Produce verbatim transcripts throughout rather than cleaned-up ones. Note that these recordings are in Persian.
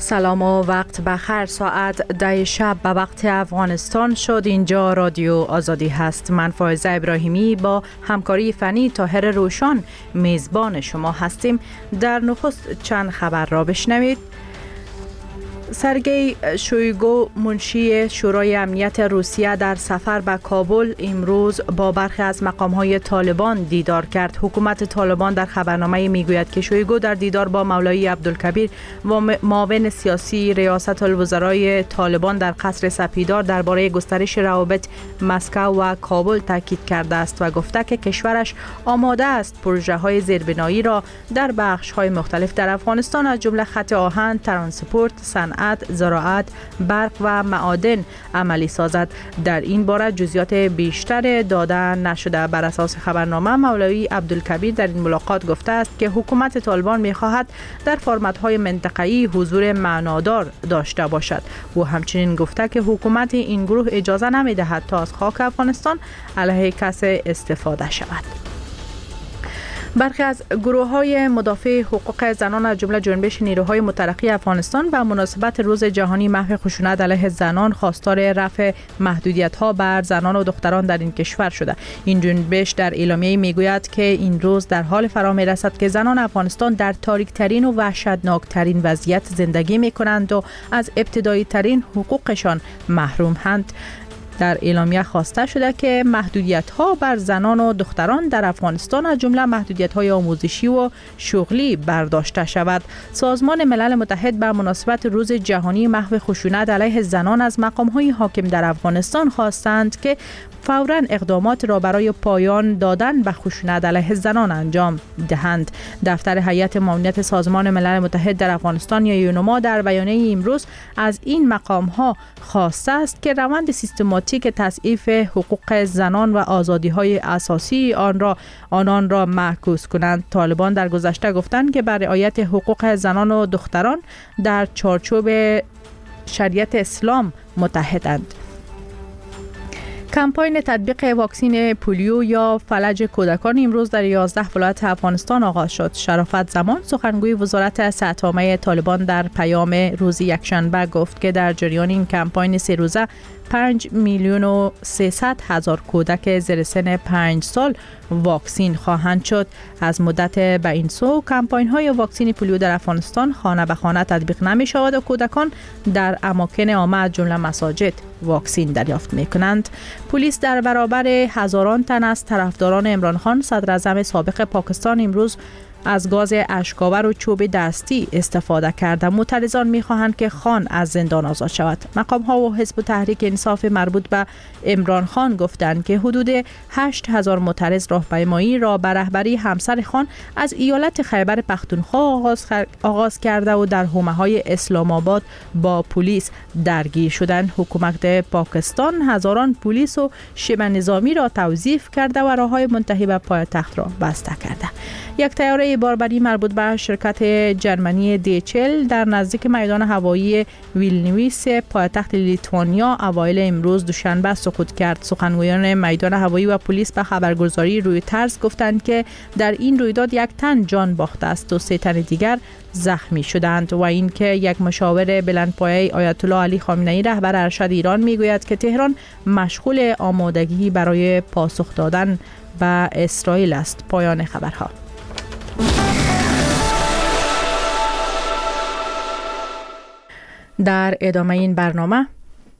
سلام و وقت بخیر. ساعت ده شب به وقت افغانستان شد. اینجا رادیو آزادی هست. من فائزه ابراهیمی با همکاری فنی طاهر روشان میزبان شما هستیم. در نخست چند خبر را بشنوید. سرگئی شویگو منشی شورای امنیت روسیه در سفر به کابل امروز با برخی از مقام‌های طالبان دیدار کرد. حکومت طالبان در خبرنامه میگوید که شویگو در دیدار با مولوی عبدالکبیر و معاون سیاسی ریاست الوزرای طالبان در قصر سپیدار درباره گسترش روابط مسکو و کابل تاکید کرده است و گفته که کشورش آماده است پروژه‌های زیربنایی را در بخش‌های مختلف در افغانستان از جمله خط آهن، ترانسپورت، صنعت، زراعت، برق و معادن عملی سازد. در این باره جزئیات بیشتر داده نشده. بر اساس خبرنامه مولوی عبدالکبیر در این ملاقات گفته است که حکومت طالبان می‌خواهد در فرمت‌های منطقه‌ای حضور معنادار داشته باشد. او همچنین گفته که حکومت این گروه اجازه نمی‌دهد تا از خاک افغانستان علیه کسی استفاده شود. برخی از گروه‌های مدافع حقوق زنان از جمله جنبش نیروهای مترقی افغانستان به مناسبت روز جهانی محو خشونت علیه زنان خواستار رفع محدودیت‌ها بر زنان و دختران در این کشور شده. این جنبش در اعلامیه میگوید که این روز در حال فرا می‌رسد که زنان افغانستان در تاریک‌ترین و وحشتناک‌ترین وضعیت زندگی می‌کنند و از ابتدایی‌ترین حقوقشان محروم‌اند. در اعلامیه خواسته شده که محدودیت‌ها بر زنان و دختران در افغانستان از جمله محدودیت‌های آموزشی و شغلی برداشته شود. سازمان ملل متحد به مناسبت روز جهانی محو خشونت علیه زنان از مقام‌های حاکم در افغانستان خواستند که فوراً اقدامات را برای پایان دادن به خشونت علیه زنان انجام دهند. دفتر هیئت معاونت سازمان ملل متحد در افغانستان یا یونما در بیانیه امروز از این مقام‌ها خواسته است که روند سیستماتیک تضعیف حقوق زنان و آزادی‌های اساسی آن را آنان را معکوس کنند. طالبان در گذشته گفتند که بر رعایت حقوق زنان و دختران در چارچوب شریعت اسلام متحدند. کمپاین تطبیق واکسن پولیو یا فلج کودکان امروز در یازده ولایت افغانستان آغاز شد. شرافت زمان سخنگوی وزارت صحت عامه طالبان در پیام روز یکشنبه گفت که در جریان این کمپاین سه روزه پنج میلیون و سیصد هزار کودک زیر سن پنج سال واکسین خواهند شد. از مدت به این سو کمپاین های واکسن پولیو در افغانستان خانه به خانه تطبیق نمی شود و کودکان در اماکن عامه از جمله مساجد واکسین دریافت می کنند. پلیس در برابر هزاران تن از طرفداران عمران خان صدر اعظم سابق پاکستان امروز از گاز اشک‌آور و چوب دستی استفاده کرده. معترضان می‌خواهند که خان از زندان آزاد شود. مقام‌ها و حزب تحریک انصاف مربوط به عمران خان گفتند که حدود هشت هزار معترض راهپیمایی را به رهبری همسر خان از ایالت خیبر پختونخوا آغاز, آغاز کرده و در حومه‌های اسلام آباد با پلیس درگیر شدند. حکومت پاکستان هزاران پلیس و شبه نظامی را توظیف کرده و راه‌های منتهی به پایتخت را بسته کرده. یک طیاره باربری مربوط به شرکت جرمنی دی اچ ال در نزدیک میدان هوایی ویلنیوس پایتخت لیتوانیا اوایل امروز دوشنبه سقوط کرد. سخنگویان میدان هوایی و پلیس به خبرگزاری رویترز گفتند که در این رویداد یک تن جان باخته است و سه تن دیگر زخمی شدند و اینکه یک مشاور بلندپایه آیت الله علی خامنه‌ای رهبر ارشد ایران میگوید که تهران مشغول آمادگی برای پاسخ دادن به اسرائیل است. پایان خبرها. در ادامه این برنامه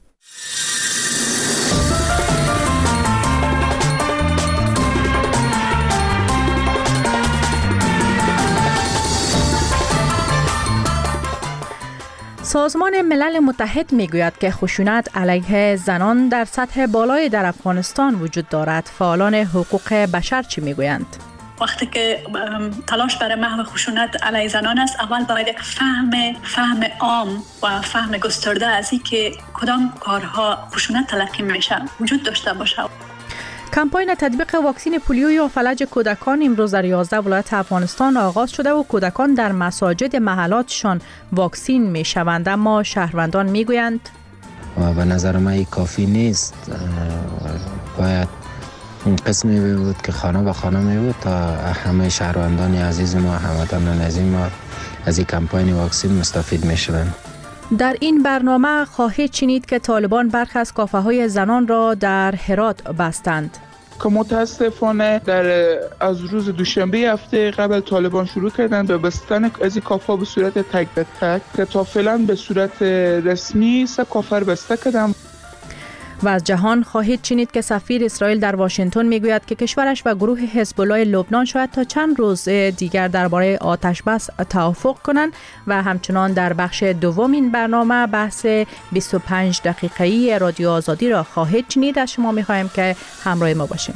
سازمان ملل متحد میگوید که خشونت علیه زنان در سطح بالای در افغانستان وجود دارد. فعالان حقوق بشر چی میگویند؟ وقتی که تلاش برای محو خشونت علیه زنان است، اول باید یک فهم فهم عام و فهم گسترده از این که کدام کارها خشونت تلقی میشه وجود داشته باشه. کمپاین تطبیق واکسن پولیو یا فلج کودکان امروز در یازده ولایت افغانستان آغاز شده و کودکان در مساجد محلاتشان واکسین میشوند، اما شهروندان میگویند و به نظر من کافی نیست. باید این قسمی بود که خانه به خانه می بود تا همه شهروندان عزیز ما، هموطنان عزیز ما از این کمپاین واکسن مستفید می شوند. در این برنامه خواهید شنید که طالبان برخی از کافه‌های زنان را در هرات بستند. که متاسفانه در از روز دوشنبه هفته قبل طالبان شروع کردن به بستن از این کافه به صورت تک به تک که تا فعلا به صورت رسمی سه کافه را بسته کردن. و از جهان خواهید شنید که سفیر اسرائیل در واشنگتن میگوید که کشورش و گروه حزب الله لبنان شاید تا چند روز دیگر درباره آتش بس توافق کنند و همچنان در بخش دوم این برنامه بحث بیست و پنج دقیقه‌ای رادیو آزادی را خواهید شنید. از شما می‌خواهیم که همراه ما باشیم.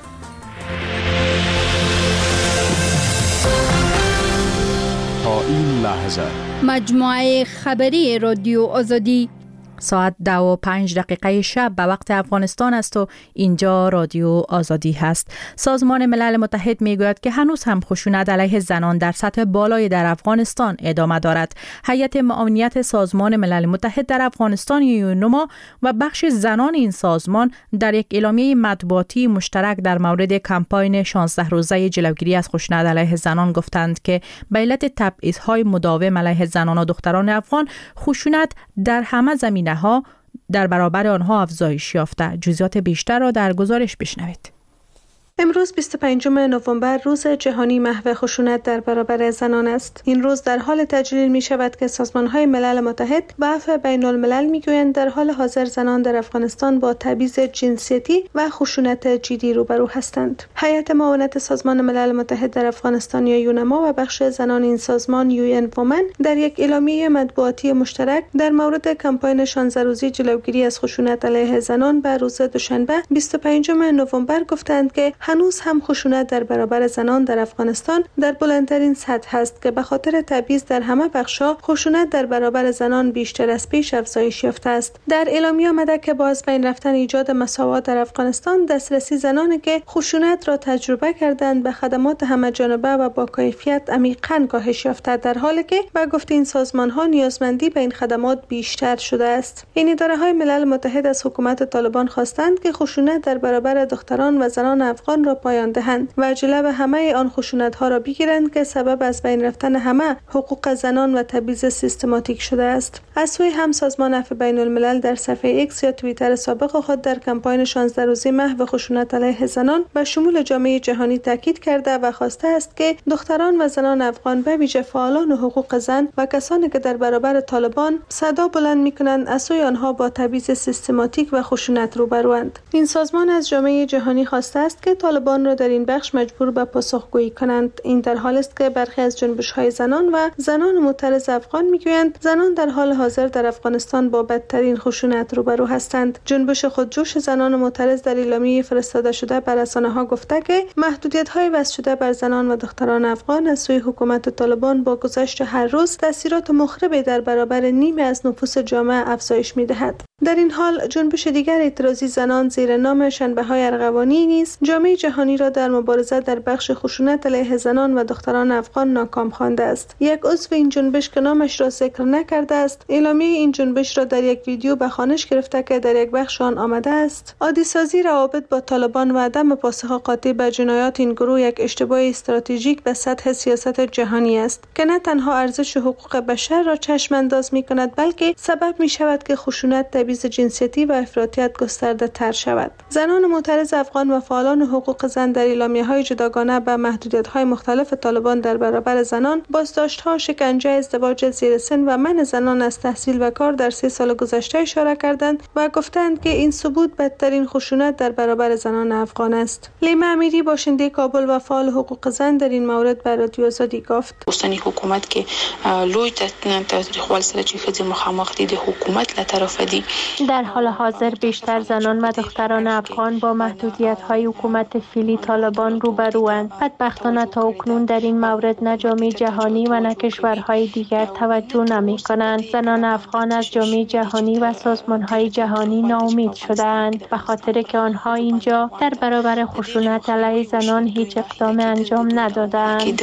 تا این لحظه مجموعه خبری رادیو آزادی ساعت دو و پنج دقیقه شب به وقت افغانستان است و اینجا رادیو آزادی هست. سازمان ملل متحد میگوید که هنوز هم خشونت علیه زنان در سطح بالای در افغانستان ادامه دارد. هیئت معاونیت سازمان ملل متحد در افغانستان یونما و بخش زنان این سازمان در یک اعلامیه مطبوعاتی مشترک در مورد کمپاین شانزده روزه جلوگیری از خشونت علیه زنان گفتند که به علت تبعیض‌های مداوم علیه زنان و دختران افغان خشونت در همه زمین ها در برابر آنها افزایش یافته. جزئیات بیشتر را در گزارش بشنوید. امروز بیست و پنجم نوامبر روز جهانی محو خشونت در برابر زنان است. این روز در حال تجلیل می شود که سازمان‌های ملل متحد به عفو بین الملل می‌گویند در حال حاضر زنان در افغانستان با تبعیض جنسیتی و خشونت جدی روبرو هستند. هیئت معاونت سازمان ملل متحد در افغانستان یا یونما و بخش زنان این سازمان یو ان وومن در یک اعلامیه مطبوعاتی مشترک در مورد کمپاین شانزده روزه جلوگیری از خشونت علیه زنان به روز دوشنبه بیست و پنجم نوامبر گفتند که هنوز هم خشونت در برابر زنان در افغانستان در بلندترین سطح است که به خاطر تبعیض در همه بخش‌ها خشونت در برابر زنان بیشتر از پیش افزایش یافته است. در اعلامیه آمده که با از بین رفتن ایجاد مساوات در افغانستان دسترسی زنانی که خشونت را تجربه کردند به خدمات همه‌جانبه و با کیفیت عمیقاً کاهش یافته، در حالی که به گفته این سازمان‌ها نیازمندی به این خدمات بیشتر شده است. این اداره‌های ملل متحد از حکومت طالبان خواستند که خشونت در برابر دختران و زنان افغان را پایان دهند و جلو همه آن خشونت‌ها را بگیرند که سبب از بین رفتن همه حقوق زنان و تبعیض سیستماتیک شده است. از سوی هم سازمان عفو بین الملل در صفحه ایکس یا توییتر سابق خود در کمپاین شانزده روزه محو خشونت علیه زنان به شمول جامعه جهانی تاکید کرده و خواسته است که دختران و زنان افغان به ویژه فعالان حقوق زن و کسانی که در برابر طالبان صدا بلند می‌کنند از سوی آنها با تبعیض سیستماتیک و خشونت روبروند. این سازمان از جامعه جهانی خواسته است که طالبان را در این بخش مجبور به پاسخگویی کنند. این در حالی است که برخی از جنبش‌های زنان و زنان معترض افغان میگویند زنان در حال حاضر در افغانستان با بدترین خشونت روبرو هستند. جنبش خودجوش زنان معترض در اعلامیه فرستاده شده بر رسانه‌ها گفته که محدودیت‌های وضع شده بر زنان و دختران افغان از سوی حکومت طالبان با گذشت هر روز تاثیرات مخربی در برابر نیمی از نفوس جامعه افزایش می‌دهد. در این حال جنبش دیگر اعتراضی زنان زیر نام شنبه‌های ارغوانی نیز جامعه جهانی را در مبارزه در بخش خشونت علیه زنان و دختران افغان ناکام خوانده است. یک عضو این جنبش که نامش را ذکر نکرده است، اعلامیه این جنبش را در یک ویدیو به خوانش گرفته که در یک بخش آن آمده است: عادی سازی روابط با طالبان و عدم پاسخ قاطع به جنایات این گروه یک اشتباه استراتژیک به سطح سیاست جهانی است که نه تنها ارزش حقوق بشر را چشم انداز می‌کند، بلکه سبب می‌شود که خشونت، تبعیض جنسیتی و افراطیت گسترده تر شود. زنان معترض افغان و فعالان حقوق زن در اعلامیه‌های جداگانه به محدودیت‌های مختلف طالبان در برابر زنان، بازداشت‌ها، شکنجه، ازدواج زیر سن و منع زنان از تحصیل و کار در سه سال گذشته اشاره کردند و گفتند که این ثبوت بدترین خشونت در برابر زنان افغان است. لیما امیری، باشنده کابل و فعال حقوق زن، در این مورد به رادیو آزادی گفت: اوسنی حکومت که لوی تاریخوال سره چې ښځې مخامخ دي د حکومت له طرفه دي. در حال حاضر بیشتر زنان و دختران افغان با محدودیت‌های حکومت فعلی طالبان روبروند. بدبختانه تا اکنون در این مورد نه جامعه جهانی و نه کشورهای دیگر توجه نمی‌کنند. زنان افغان از جامعه جهانی و سازمان‌های جهانی ناامید شده‌اند به خاطر که آنها اینجا در برابر خشونت علیه زنان هیچ اقدام انجام ندادند.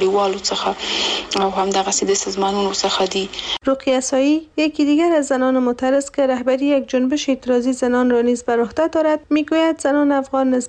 رقیه سایی، یکی دیگر از زنان معترض که رهبری یک جنبش اعتراضی زنان را نیز بر عهده دارد، میگوید زنان افغان نسبت به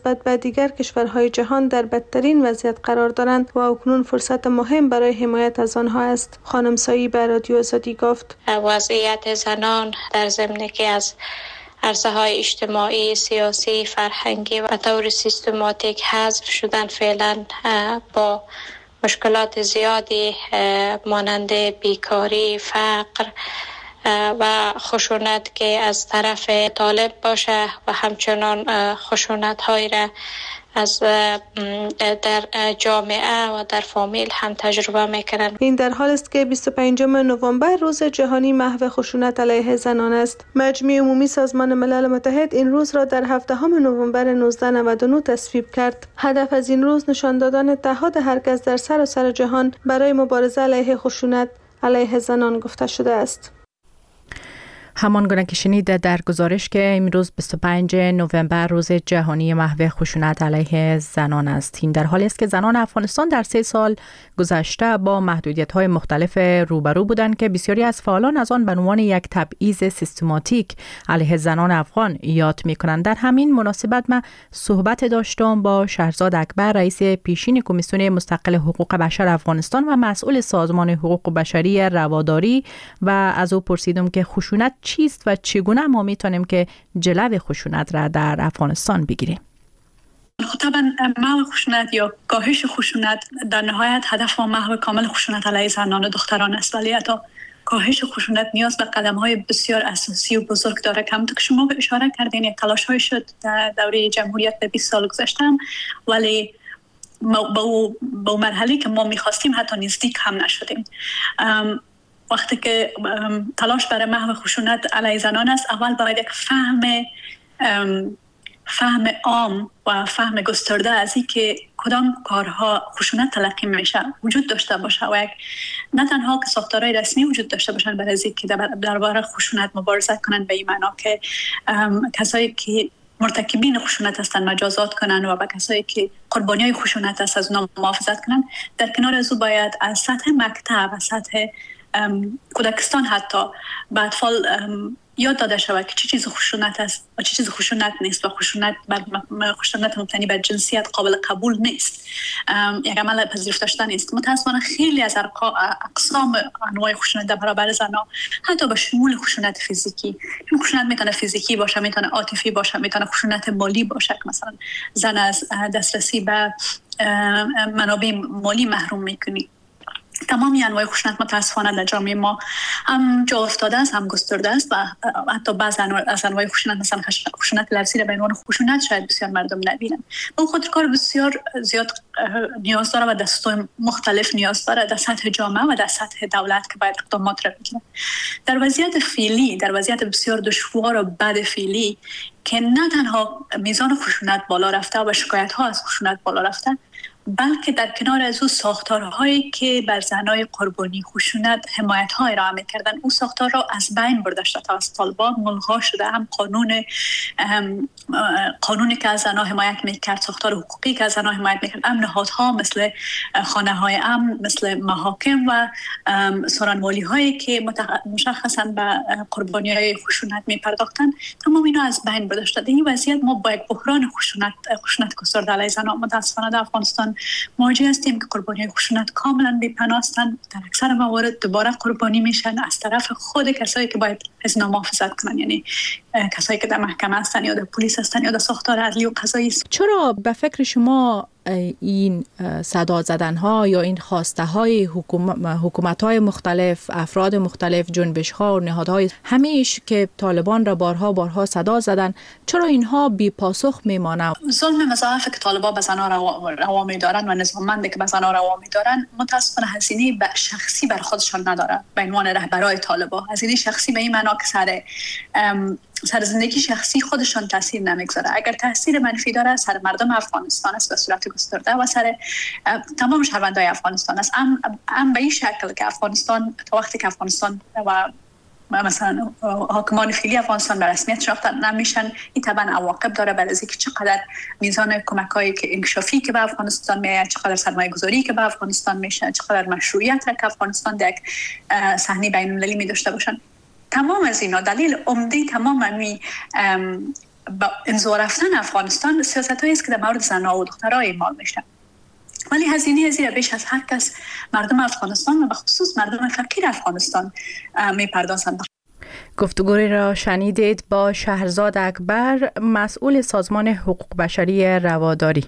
دیگر کشورهای جهان در بدترین وضعیت قرار دارند و اکنون فرصت مهم برای حمایت از آنها است. خانم سایی به رادیو آزادی گفت وضعیت زنان در ضمن که از عرصه های اجتماعی، سیاسی، فرهنگی و طور سیستماتیک حذف شدن فعلا با مشکلات زیادی مانند بیکاری، فقر و خشونت که از طرف طالب باشه و همچنان خشونت های را از در جامعه و در فامیل هم تجربه میکنن. این در حال است که بیست و پنجم نوامبر روز جهانی محو خشونت علیه زنان است. مجمع عمومی سازمان ملل متحد این روز را در هفدهم نوامبر نوزده نود و نه تصویب کرد. هدف از این روز نشان دادن اتحاد هر کس در سراسر جهان برای مبارزه علیه خشونت علیه زنان گفته شده است. همان گونه که شنید در گزارش که امروز بیست و پنجم نوامبر روز جهانی محو خشونت علیه زنان است. این در حالی است که زنان افغانستان در سه سال گذشته با محدودیت‌های مختلف روبرو بودند که بسیاری از فعالان از آن به عنوان یک تبعیض سیستماتیک علیه زنان افغان یاد می‌کنند. در همین مناسبت من صحبت داشتم با شهرزاد اکبر، رئیس پیشین کمیسیون مستقل حقوق بشر افغانستان و مسئول سازمان حقوق بشری رواداری و از او پرسیدم که خشونت چیست و چگونه ما میتونیم که جلو خشونت را در افغانستان بگیریم؟ خب طبعا محو خشونت یا کاهش خشونت در نهایت هدف ما محو کامل خشونت علیه زنان و دختران است، ولی حتی کاهش خشونت نیاز به قدم‌های بسیار اساسی و بزرگ داره. همونطور که شما به اشاره کردین یک تلاش‌های شد در دوره جمهوریت به بیست سال گذشته، ولی با اون مرحله که ما می‌خواستیم حتی نزدیک هم نشدیم. وقتی که تلاش برای محو خشونت علیه زنان است، اول باید یک فهم فهم عام و فهم گسترده از این که کدام کارها خشونت تلقی میشه وجود داشته باشه و یک نه تنها که ساختارهای رسمی وجود داشته باشن برای از که درباره خشونت مبارزه کنن، به این معنا که کسایی که مرتکبین خشونت هستند مجازات کنن و با کسایی که قربانیای خشونت هست از اونها محافظت کنن. در کنار از او باید از سطح مکتب و سطح کودکستان حتی به اطفال یاد داده شود که چه چیز خشونت است و چه چیز خشونت نیست و خشونت خشونت مبتنی بر جنسیت قابل قبول نیست، یک عمل پذیرفته شده نیست. متاسفانه خیلی از اقسام انواع خشونت در برابر زنها حتی به شمول خشونت فیزیکی، چون خشونت میتونه فیزیکی باشه، میتونه عاطفی باشه، میتونه خشونت مالی باشه که مثلا زن از دسترسی به منابع مالی محروم میکنی. تمامی انواع خشونت متاسفانه در جامعه ما هم جا افتاده است، هم گسترده است و حتی بعض از انواع خشونت مثلا خشونت لفظی را به عنوان خشونت شاید بسیار مردم نبینن. اون خود کار بسیار زیاد نیاز داره و دستور مختلف نیاز داره در سطح جامعه و در سطح دولت که باید اقدامات را بگیره. در وضعیت فعلی، در وضعیت بسیار دشوار و بد فعلی که نه تنها میزان خشونت بالا رفته و شکایت ها از خشونت بالا رفته، بلکه در کنار از او ساختارهایی که بر زنای قربانی خشونت حمایت های را میکردن، او ساختار را از بین برده شده توسط طالبان، ملغا شده. هم قانون هم قانونی که از زنها حمایت میکرد، ساختار حقوقی که از زنها حمایت میکرد، هم نهادها مثل خانه های امن، مثل محاکم و سارنوالی هایی که مشخصا به قربانی های خشونت میپرداختن، تمام اینا از بین برده شده. این وضعیت ما با یک بحران خشونت خشونت گسترده علیه زنها متاسفانه در افغانستان مواجه هستیم که قربانی خشونت کاملا بی‌پناه هستند. در اکثر موارد دوباره قربانی میشن از طرف خود کسایی که باید از اینا محافظت کنن، یعنی کسایی که در محکمه هستن یا در پلیس هستن یا در ساختار عدلی و قضایی. چرا به فکر شما این صدا زدن ها یا این خواسته های حکومت های مختلف، افراد مختلف، جنبش ها و نهادهای همیش که طالبان را بارها بارها صدا زدن، چرا اینها بی پاسخ میمانه؟ ظلم مضاعف که طالبان به زنها روا می‌دارن و نظاممندی که به زنها روا می‌دارن متاسفانه هزینه شخصی بر خودشان نداره. به عنوان رهبرای طالبان هزینه شخصی به این معنا که سر سر زندگی شخصی خودشان تاثیر نمیگذاره. اگر تاثیر منفی داره سر مردم افغانستان است به صورت گسترده و سر تمام شهروندان افغانستان است. ام ام به این شکل که افغانستان تا وقتی که افغانستان و مثلا حاکمان فعلی افغانستان به رسمیت شناخته نمیشن، این طبعا عواقب داره برای اینکه چقدر میزان کمک‌هایی که انکشافی که به افغانستان میاد، چقدر سرمایه‌گذاری که به افغانستان میشه، چقدر مشروعیت را که افغانستان در یک صحنه بین‌المللی می داشته باشن. تمام از اینا دلیل عمده تمام می با انزوا رفتن افغانستان سیاستایی است که در مورد زن‌ها و دخترها اعمال میشه. ولی هزینه از این بیش از هر کس مردم افغانستان و به خصوص مردم فقیر افغانستان میپردازند. گفتگوی را شنیدید با شهرزاد اکبر، مسئول سازمان حقوق بشری رواداری.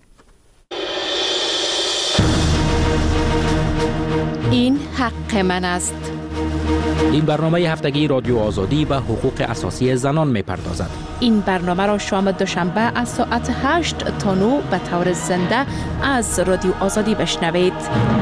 این حق من است. این برنامه هفتگی رادیو آزادی به حقوق اساسی زنان می‌پردازد. این برنامه را شام دوشنبه از ساعت هشت تا نه به طور زنده از رادیو آزادی بشنوید.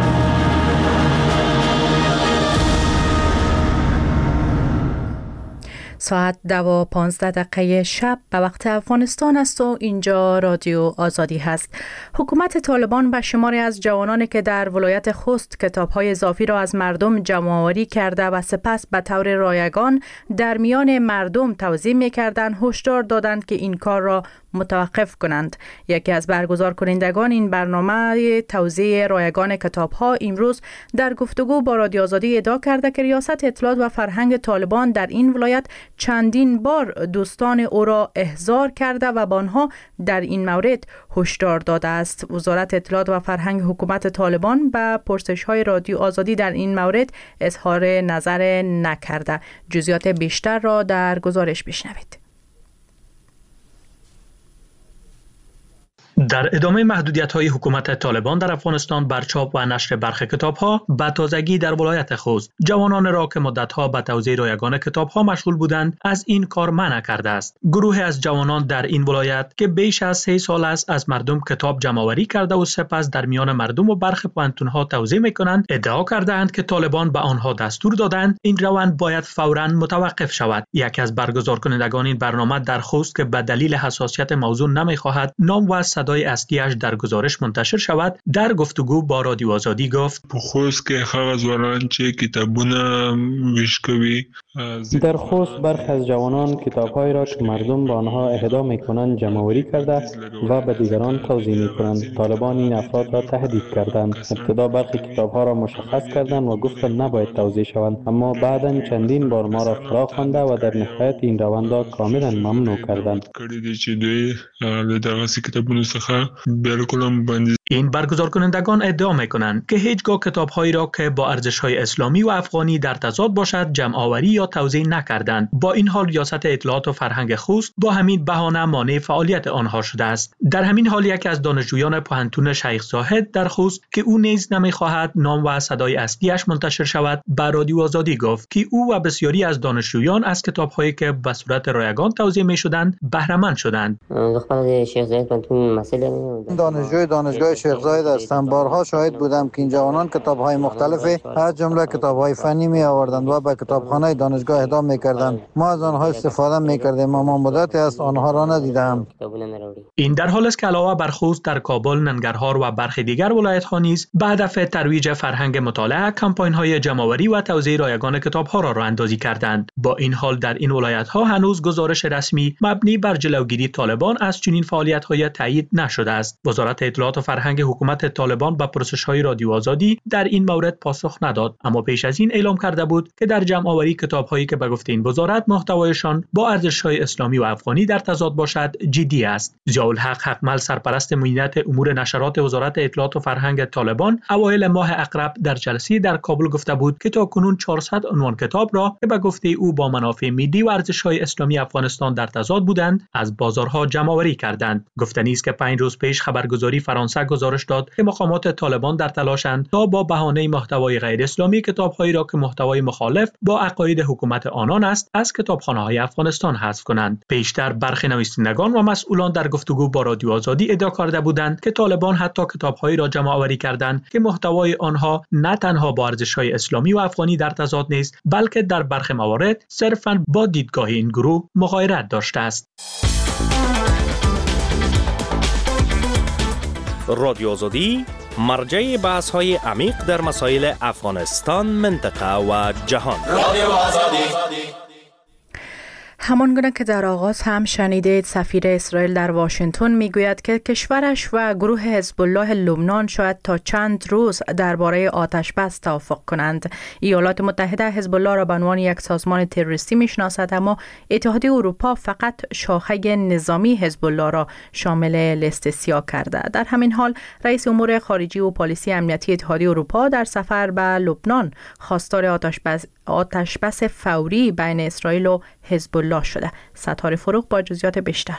ساعت دو پانزده دقیقه شب به وقت افغانستان است و اینجا رادیو آزادی هست. حکومت طالبان به شماری از جوانانی که در ولایت خوست کتاب‌های اضافی را از مردم جمع‌آوری کرده و سپس به طور رایگان در میان مردم توزیع می‌کردند هشدار دادند که این کار را متوقف کنند. یکی از برگزار کنندگان این برنامه توزیع رایگان کتاب‌ها امروز در گفتگو با رادیو آزادی ادعا کرده که ریاست اطلاعات و فرهنگ طالبان در این ولایت چندین بار دوستان او را احضار کرده و با آنها در این مورد هشدار داده است. وزارت اطلاعات و فرهنگ حکومت طالبان به پرسش‌های رادیو آزادی در این مورد اظهار نظر نکرده. جزئیات بیشتر را در گزارش بشنوید. در ادامه محدودیت‌های حکومت طالبان در افغانستان بر چاپ و نشر برخی کتاب‌ها به تازگی در ولایت خوست جوانان را که مدت‌ها به توزیع رایگان کتاب‌ها مشغول بودند از این کار منع کرده است. گروهی از جوانان در این ولایت که بیش از سه سال است از مردم کتاب جمع‌آوری کرده و سپس در میان مردم و برخی پوهنتون‌ها توزیع می‌کنند ادعا کردند که طالبان به آنها دستور دادند این روند باید فوراً متوقف شود. یکی از برگزار کنندگان این برنامه در خوست که به دلیل حساسیت موضوع نمی‌خواهد نام و صدای اصلیش در گزارش منتشر شود در گفتگو با رادیو آزادی گفت په خوست کې هغه ځوانان چې کتابونه ویش کوي در خوست برخی از جوانان کتاب‌هایی را که مردم با آنها اهدا می‌کنند جمع‌آوری کرده و به دیگران توزیع می‌کنند. طالبان این افراد را تهدید کردند. ابتدا برخی کتاب‌ها را مشخص کردند و گفتند نباید توزیع شوند، اما بعداً چندین بار ما را فرا خوانده و در نهایت این روند را کاملاً ممنوع کردند. این برگزار کنندگان ادعا می‌کنند که هیچگاه کتاب‌هایی را که با ارزش‌های اسلامی و افغانی در تضاد باشد جمع‌آوری یا توزیع نکردند. با این حال ریاست اطلاعات و فرهنگ خوست با همین بهانه مانع فعالیت آنها شده است. در همین حال یکی از دانشجویان پوهنتون شیخ زاهد در خوست که او نیز نمی‌خواهد نام و صدای اصلیش منتشر شود به رادیو آزادی گفت که او و بسیاری از دانشجویان از کتاب‌هایی که به صورت رایگان توزیع می‌شدند بهره‌مند شدند. دانشجوی دانشگاه شیخ زاید هستم. بارها شاهد بودم که این جوانان کتاب‌های مختلفی از جمله کتاب‌های فنی می آوردند و به کتابخانه دانشگاه اهدا می‌کردند. ما از آنها استفاده می‌کردیم اما مدتی است آنها را ندیدم. این در حالی است که علاوه بر خوست در کابل، ننگرهار و برخی دیگر ولایت‌ها نیز به هدف ترویج فرهنگ مطالعه کمپاین‌های جمع‌آوری و توزیع رایگان کتاب‌ها را راه‌اندازی کردند. با این حال در این ولایت‌ها هنوز گزارش رسمی مبنی بر جلوگیری طالبان از چنین فعالیت‌های تایید نشده است. وزارت اطلاعات و فرهنگ حکومت طالبان به پرسش‌های رادیو آزادی در این مورد پاسخ نداد، اما پیش از این اعلام کرده بود که در جمع‌آوری کتاب‌هایی که به گفته این وزارت محتوایشان با ارزش‌های اسلامی و افغانی در تضاد باشد جدی است. ضیاءالحق حقمل سرپرست مدیریت امور نشرات وزارت اطلاعات و فرهنگ طالبان اوایل ماه اقرب در جلسه در کابل گفته بود که تاکنون چهارصد عنوان کتاب را که به گفته او با منافع ملی و ارزش‌های اسلامی افغانستان در تضاد بودند از بازارها جمع‌آوری کردند. گفتنی است که پنج روز پیش خبرگزاری فرانسه گزارش داد که مقامات طالبان در تلاشند تا با بهانه محتوای غیر اسلامی کتاب‌هایی را که محتوای مخالف با عقاید حکومت آنان است از کتابخانه‌های افغانستان حذف کنند. پیشتر برخی نویسندگان و مسئولان در گفتگو با رادیو آزادی ادعا کرده بودند که طالبان حتی کتاب‌هایی را جمع‌آوری کردند که محتوای آنها نه تنها با ارزش‌های اسلامی و افغانی در تضاد نیست بلکه در برخی موارد صرفاً با دیدگاه این گروه مغایرت داشته است. رادیو آزادی مرجع بحث‌های عمیق در مسائل افغانستان، منطقه و جهان. رادیو آزادی. همانگونه که در آغاز هم شنیدید، سفیر اسرائیل در واشنگتن میگوید که کشورش و گروه حزب الله لبنان شاید تا چند روز درباره آتش بس توافق کنند. ایالات متحده حزب الله را به عنوان یک سازمان تروریستی میشناسد، اما اتحادیه اروپا فقط شاخه نظامی حزب الله را شامل لیست سیاه کرده. در همین حال رئیس امور خارجی و پالیسی امنیتی اتحادیه اروپا در سفر به لبنان خواستار آتش بس آتش بس فوری بین اسرائیل و حزب الله شده. ستاره فروغ با جزئیات بیشتر.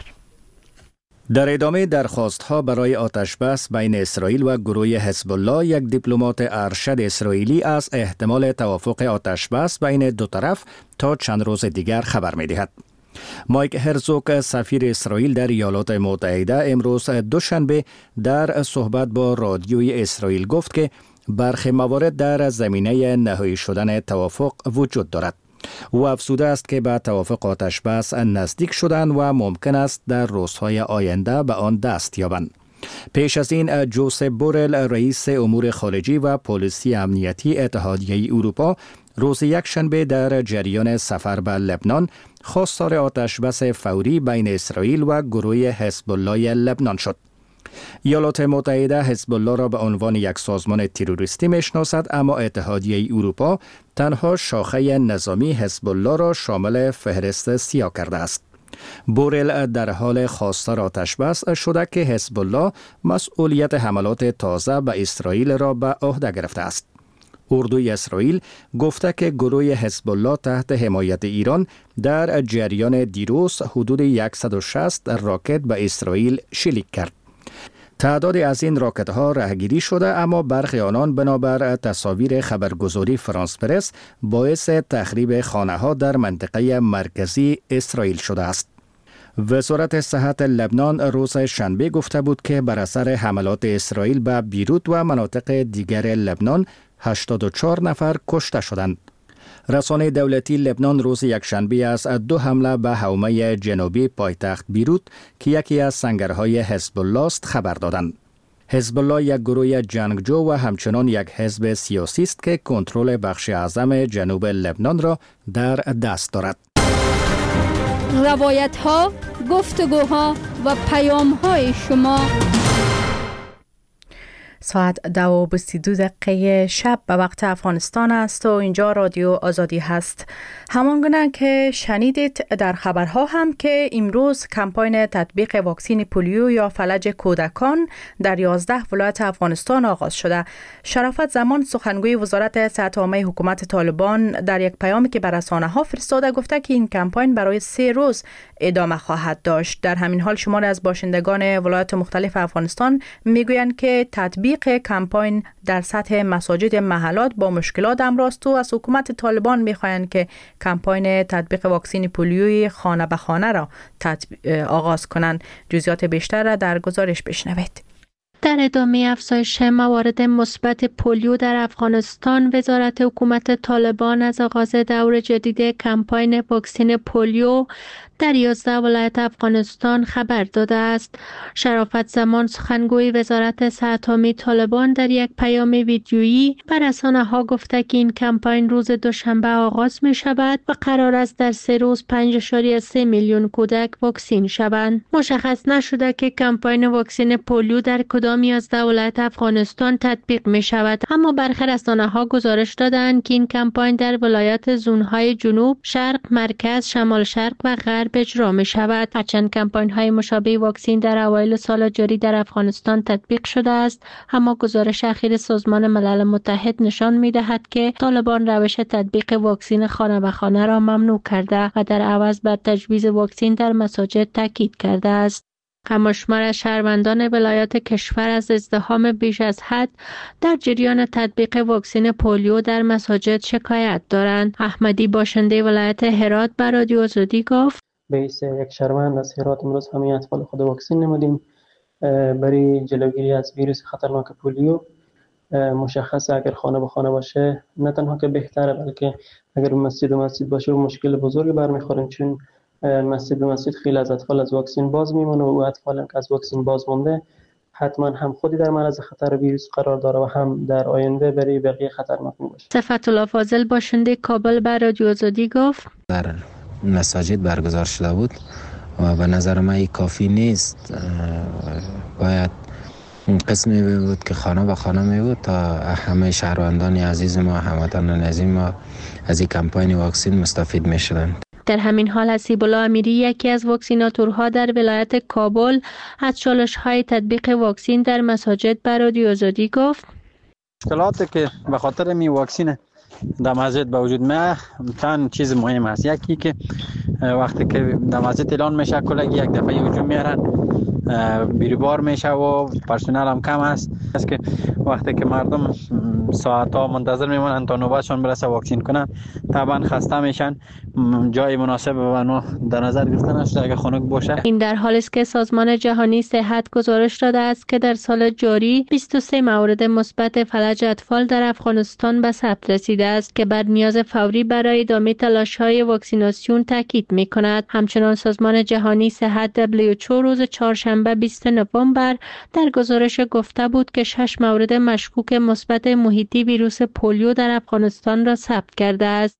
در ادامه درخواست‌ها برای آتش‌بس بین اسرائیل و گروه حزب الله، یک دیپلمات ارشد اسرائیلی از احتمال توافق آتش‌بس بین دو طرف تا چند روز دیگر خبر می‌دهد. مایک هرزوگ، سفیر اسرائیل در ایالات متحده، امروز دوشنبه در صحبت با رادیوی اسرائیل گفت که برخی موارد در زمینه نهایی شدن توافق وجود دارد. او افزوده است که به توافق آتش‌بس نزدیک شدن و ممکن است در روزهای آینده به آن دست یابند. پیش از این جوزپ بورل، رئیس امور خارجی و پالیسی امنیتی اتحادیه اروپا، روز یکشنبه در جریان سفر به لبنان خواستار آتش‌بس فوری بین اسرائیل و گروه حزب الله لبنان شد. ایالات متحده حزب الله را به عنوان یک سازمان تروریستی میشناسد، اما اتحادیه اروپا تنها شاخه نظامی حزب الله را شامل فهرست سیاه کرده است. بورل در حال خواستار آتش‌بس شده که حزب الله مسئولیت حملات تازه به اسرائیل را به عهده گرفته است. اردوی اسرائیل گفته که گروه حزب الله تحت حمایت ایران در جریان دیروز حدود صد و شصت راکت به اسرائیل شلیک کرد. تعدادی از این راکت ها رهگیری شده، اما برخی آنان بنابر تصاویر خبرگزاری فرانس پرس باعث تخریب خانه ها در منطقه مرکزی اسرائیل شده است. وزارت صحت لبنان روز شنبه گفته بود که بر اثر حملات اسرائیل به بیروت و مناطق دیگر لبنان هشتاد و چهار نفر کشته شدند. رسانه دولتی لبنان روز یکشنبه از دو حمله به حومه جنوبی پایتخت بیروت که یکی از سنگرهای حزب الله است خبر دادند. حزب الله یک گروه جنگجو و همچنان یک حزب سیاسی است که کنترل بخش اعظم جنوب لبنان را در دست دارد. روایت ها، گفتگوها و پیام های شما. ساعت دو و بیست و دو دقیقه شب به وقت افغانستان است و اینجا رادیو آزادی هست. همانگونه که شنیدید در خبرها هم که امروز کمپاین تطبیق واکسن پولیو یا فلج کودکان در یازده ولایت افغانستان آغاز شده. شرافت زمان، سخنگوی وزارت صحت عامه حکومت طالبان، در یک پیامی که به رسانه‌ها فرستاده گفته که این کمپاین برای سه روز ادامه خواهد داشت. در همین حال شماری از باشندگان ولایات مختلف افغانستان میگویند که تطبیق کمپاین در سطح مساجد محلات با مشکلات همراست و از حکومت طالبان میخواهند که کمپاین تطبیق واکسن پولیوی خانه به خانه را آغاز کنند. جزئیات بیشتر را در گزارش بشنوید. در ادامه افزایش موارد مثبت پولیو در افغانستان، وزارت حکومت طالبان از آغاز دور جدید کمپاین واکسن پولیو در یازده ولایت افغانستان خبر داده است. شرافت زمان، سخنگوی وزارت صحت عامه طالبان، در یک پیام ویدیویی به رسانه‌ها گفته که این کمپاین روز دوشنبه آغاز می شود و قرار است در سه روز پنج ممیز سه میلیون کودک واکسین شوند. مشخص نشده که کمپاین واکسن پولیو در کدام یازده ولایت افغانستان تطبیق می شود، اما برخی رسانه‌ها گزارش دادند که این کمپاین در ولایات زون‌های جنوب، شرق، مرکز، شمال شرق و غرب اجرا می شود. هرچند کمپاین های مشابه واکسن در اوایل سال جاری در افغانستان تطبیق شده است، اما گزارش اخیر سازمان ملل متحد نشان می دهد که طالبان روش تطبیق واکسن خانه به خانه را ممنوع کرده و در عوض بر تجویز واکسن در مساجد تاکید کرده است. کم‌وشمار از شهروندان ولایات کشور از ازدحام بیش از حد در جریان تطبیق واکسن پولیو در مساجد شکایت دارند. احمدی، باشنده ولایت هرات، به رادیو آزادی گفت: به حیث یک شهروند از هرات امروز همه اطفال خود واکسن نمودیم برای جلوگیری از ویروس خطرناک پولیو. مشخص اگر خانه به خانه باشه نه تنها که بهتره، بلکه اگر مسجد و مسجد باشه و مشکل بزرگی برمیخوریم، چون مسجد و مسجد خیلی از اطفال از واکسن باز میمونه و اطفال که از واکسن باز مونده حتما هم خودی در معرض خطر ویروس قرار داره و هم در آینده برای بقیه خطرناک میشه. صفت الله فاضل، باشنده کابل، به رادیو آزادی گفت: در مساجد برگزار شده بود و به نظر من کافی نیست. باید قسمی بود که خانه به خانه می بود تا همه شهروندان عزیز ما، هموطنان عزیز ما از این کمپاین واکسین مستفید می شدند. در همین حال حسیب الله امیری، یکی از واکسیناتورها در ولایت کابل، از چالش‌های تطبیق واکسین در مساجد به رادیو آزادی گفت: مشکلاتی که به خاطر می واکسین در مسجد به وجود میاد چند چیز مهم است. یکی که وقتی که در مسجد اعلان میشه کلگی یک دفعه هجوم میارن، بیروبار میشه و پرسنل هم کم است. است که وقتی که مردم ساعت ها منتظر میمونن تا نوبتشون برسه واکسین کنن، طبعا خسته میشن. جای مناسب و در نظر گرفته نشده اگه خنک باشه. این در حالی است که سازمان جهانی صحت گزارش داده است که در سال جاری بیست و سه مورد مثبت فلج اطفال در افغانستان به ثبت رسیده است که بر نیاز فوری برای ادامه تلاش‌های واکسیناسیون تاکید می‌کند. همچنان سازمان جهانی صحت دبلیو اچ او روز چهارشنبه بیست نوامبر در گزارش گفته بود که شش مورد مشکوک مثبت محیطی ویروس پولیو در افغانستان را ثبت کرده است.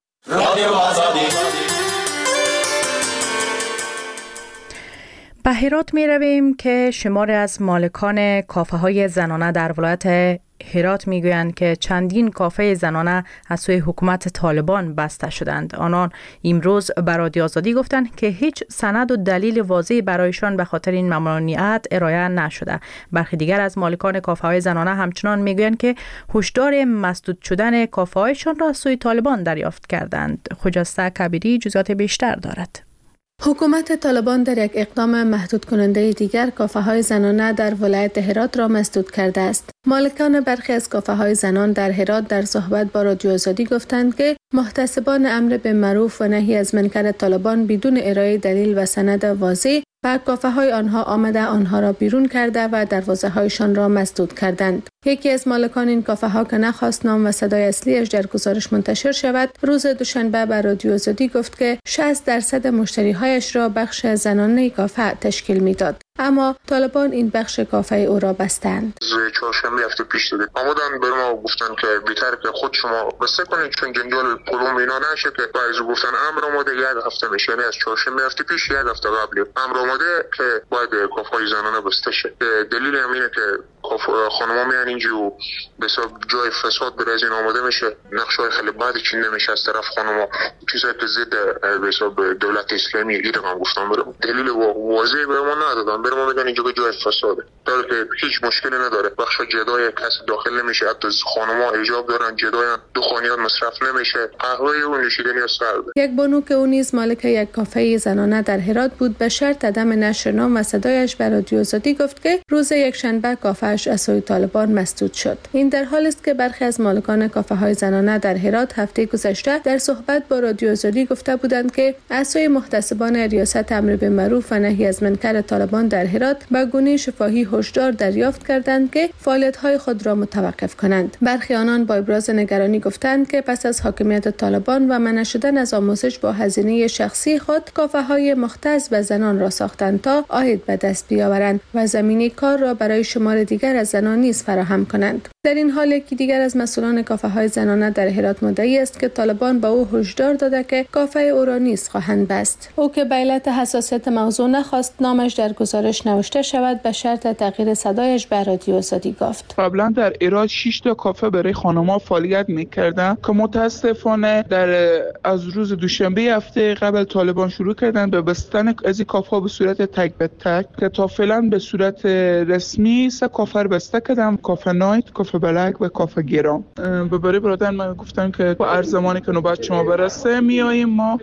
به هرات می رویم که شماری از مالکان کافه های زنانه در ولایت هرات می گویند که چندین کافه زنانه از سوی حکومت طالبان بسته شدند. آنان امروز به رادیو آزادی گفتند که هیچ سند و دلیل واضحی برایشان به خاطر این ممنوعیت ارائه نشده. برخی دیگر از مالکان کافه های زنانه همچنان می گویند که هشدار مسدود شدن کافه هایشان را از سوی طالبان دریافت کردند. خجسته کبیری جزئیات بیشتر دارد. حکومت طالبان در یک اقدام محدود کننده دیگر کافه های زنانه در ولایت هرات را مسدود کرده است. مالکان برخی از کافه های زنان در هرات در صحبت با رادیو آزادی گفتند که محتسبان امر بالمعروف و نهی از منکر طالبان بدون ارائه دلیل و سند واضح و کافه های آنها آمده آنها را بیرون کرده و دروازه هایشان را مسدود کردند. یکی از مالکان این کافه ها که نخواست نام و صدای اصلیش در گزارش منتشر شود، روز دوشنبه به رادیو آزادی گفت که شصت درصد مشتری هایش را بخش زنانه کافه تشکیل میداد. اما طالبان این بخش کافه او را بستند. چهارشنبه هفته پیش دادید آمدن به ما گفتن که بهتره که خود شما بسته کنید چون جنجال پلوم اینا نشه که بعضی گفتن امر آماده یک هفته میشه، یعنی از چهارشنبه هفته پیش یک هفته قبل امر آماده که باید کافه های زنانه بسته شه. دلیل همینه که خانم‌ها میان اینجا و به حساب جای فساد بر از این آماده میشه، نقشای خیلی بعد چینده میشه از طرف خانم‌ها، چیزایی که ضد به حساب دولت اسلامی ایده هم گفتن. برام دلیل واضح به ما ندادن، برام میگن اینجا جای فساده، در که هیچ مشکلی نداره. بخش جدای کسی داخل نمیشه، حتی خانم‌ها حجاب دارن، جدای دخانیات مصرف نمیشه، قهوه و نوشیدنی سرد. یک بانو که اون نیز مالک یک کافه زنانه در هرات بود، به شرط عدم نشر نام و صدایش به رادیو آزادی گفت که روز یک شنبه کافه‌اش از سوی طالبان مسدود شد. این در حالی است که برخی از مالکان کافه های زنانه در هرات هفته گذشته در صحبت با رادیو آزادی گفته بودند که از سوی محتسبان ریاست امر بالمعروف و نهی از منکر طالبان در هرات به گونه شفاهی هشدار دریافت کردند که فعالیت‌های خود را متوقف کنند. برخی آنان با ابراز نگرانی گفتند که پس از حاکمیت طالبان و منع شدن از آموزش با هزینه شخصی خود کافه‌های مختص به زنان را ساختند تا عاید به دست بیاورند و زمینه کار را برای شمار دیگر از زنان نیز فراهم کنند. در این حال یکی دیگر از مسئولان کافه های زنانه در هرات مدعی است که طالبان به او هشدار داده که کافه او را نیز خواهند بست. او که به علت حساسیت موضوع نخواست نامش در گزارش نوشته شود، به شرط تغییر صدایش به رادیو آزادی گفت. قبلا در هرات شش تا کافه برای خانم‌ها فعالیت می‌کردند که متاسفانه در از روز دوشنبه هفته قبل طالبان شروع کردند به بستن از این کافه‌ها به صورت تک به تک که تا فعلا به صورت رسمی سه کافه بسته کردم: کافه نایت، کافه بلک و کافه گرام. به برای برادر من گفتم که با هر زمانی که نوبت شما برسه میاییم ما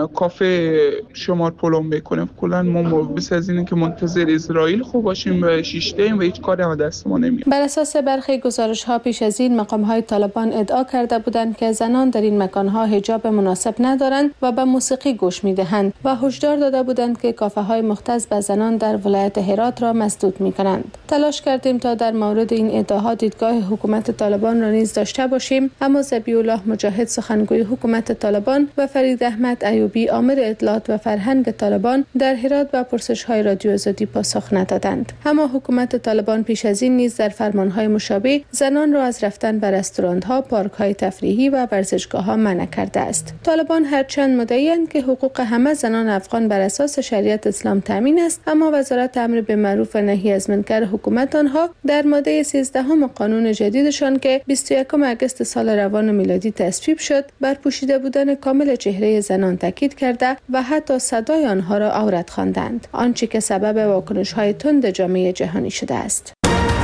کافه شمار پلم میکنیم. کلا ما بس از اینه که منتظر اسرائیل خوب باشیم و شیشته‌ایم و هیچ کاری هم دست ما نمیاد. بر اساس برخی گزارش ها پیش از این مقام های طالبان ادعا کرده بودند که زنان در این مکان ها حجاب مناسب ندارند و به موسیقی گوش میدهند و هشدار داده بودند که کافه های مختص به زنان در ولایت هرات را مسدود میکنند. تلاش کردیم تا تا در مورد این ادعاها دیدگاه حکومت طالبان را نیز داشته باشیم، اما ذبیح الله مجاهد سخنگوی حکومت طالبان و فرید احمد ایوبی آمر اطلاعات و فرهنگ طالبان در هرات و پرسش‌های رادیو آزادی پاسخ ندادند. اما حکومت طالبان پیش از این نیز در فرمان‌های مشابه زنان را از رفتن به رستوران‌ها، پارک‌های تفریحی و ورزشگاه‌ها منع کرده است. طالبان هرچند مدعی‌اند که حقوق همه زنان افغان بر اساس شریعت اسلام تامین است، اما وزارت امر به معروف و نهی از منکر حکومت آنها در ماده سیزده قانون جدیدشان که بیست و یکم آگوست سال روان میلادی تصویب شد، بر پوشیده بودن کامل چهره زنان تاکید کرده و حتی صدای آنها را عورت خواندند، آنچه که سبب واکنش‌های تند جامعه جهانی شده است.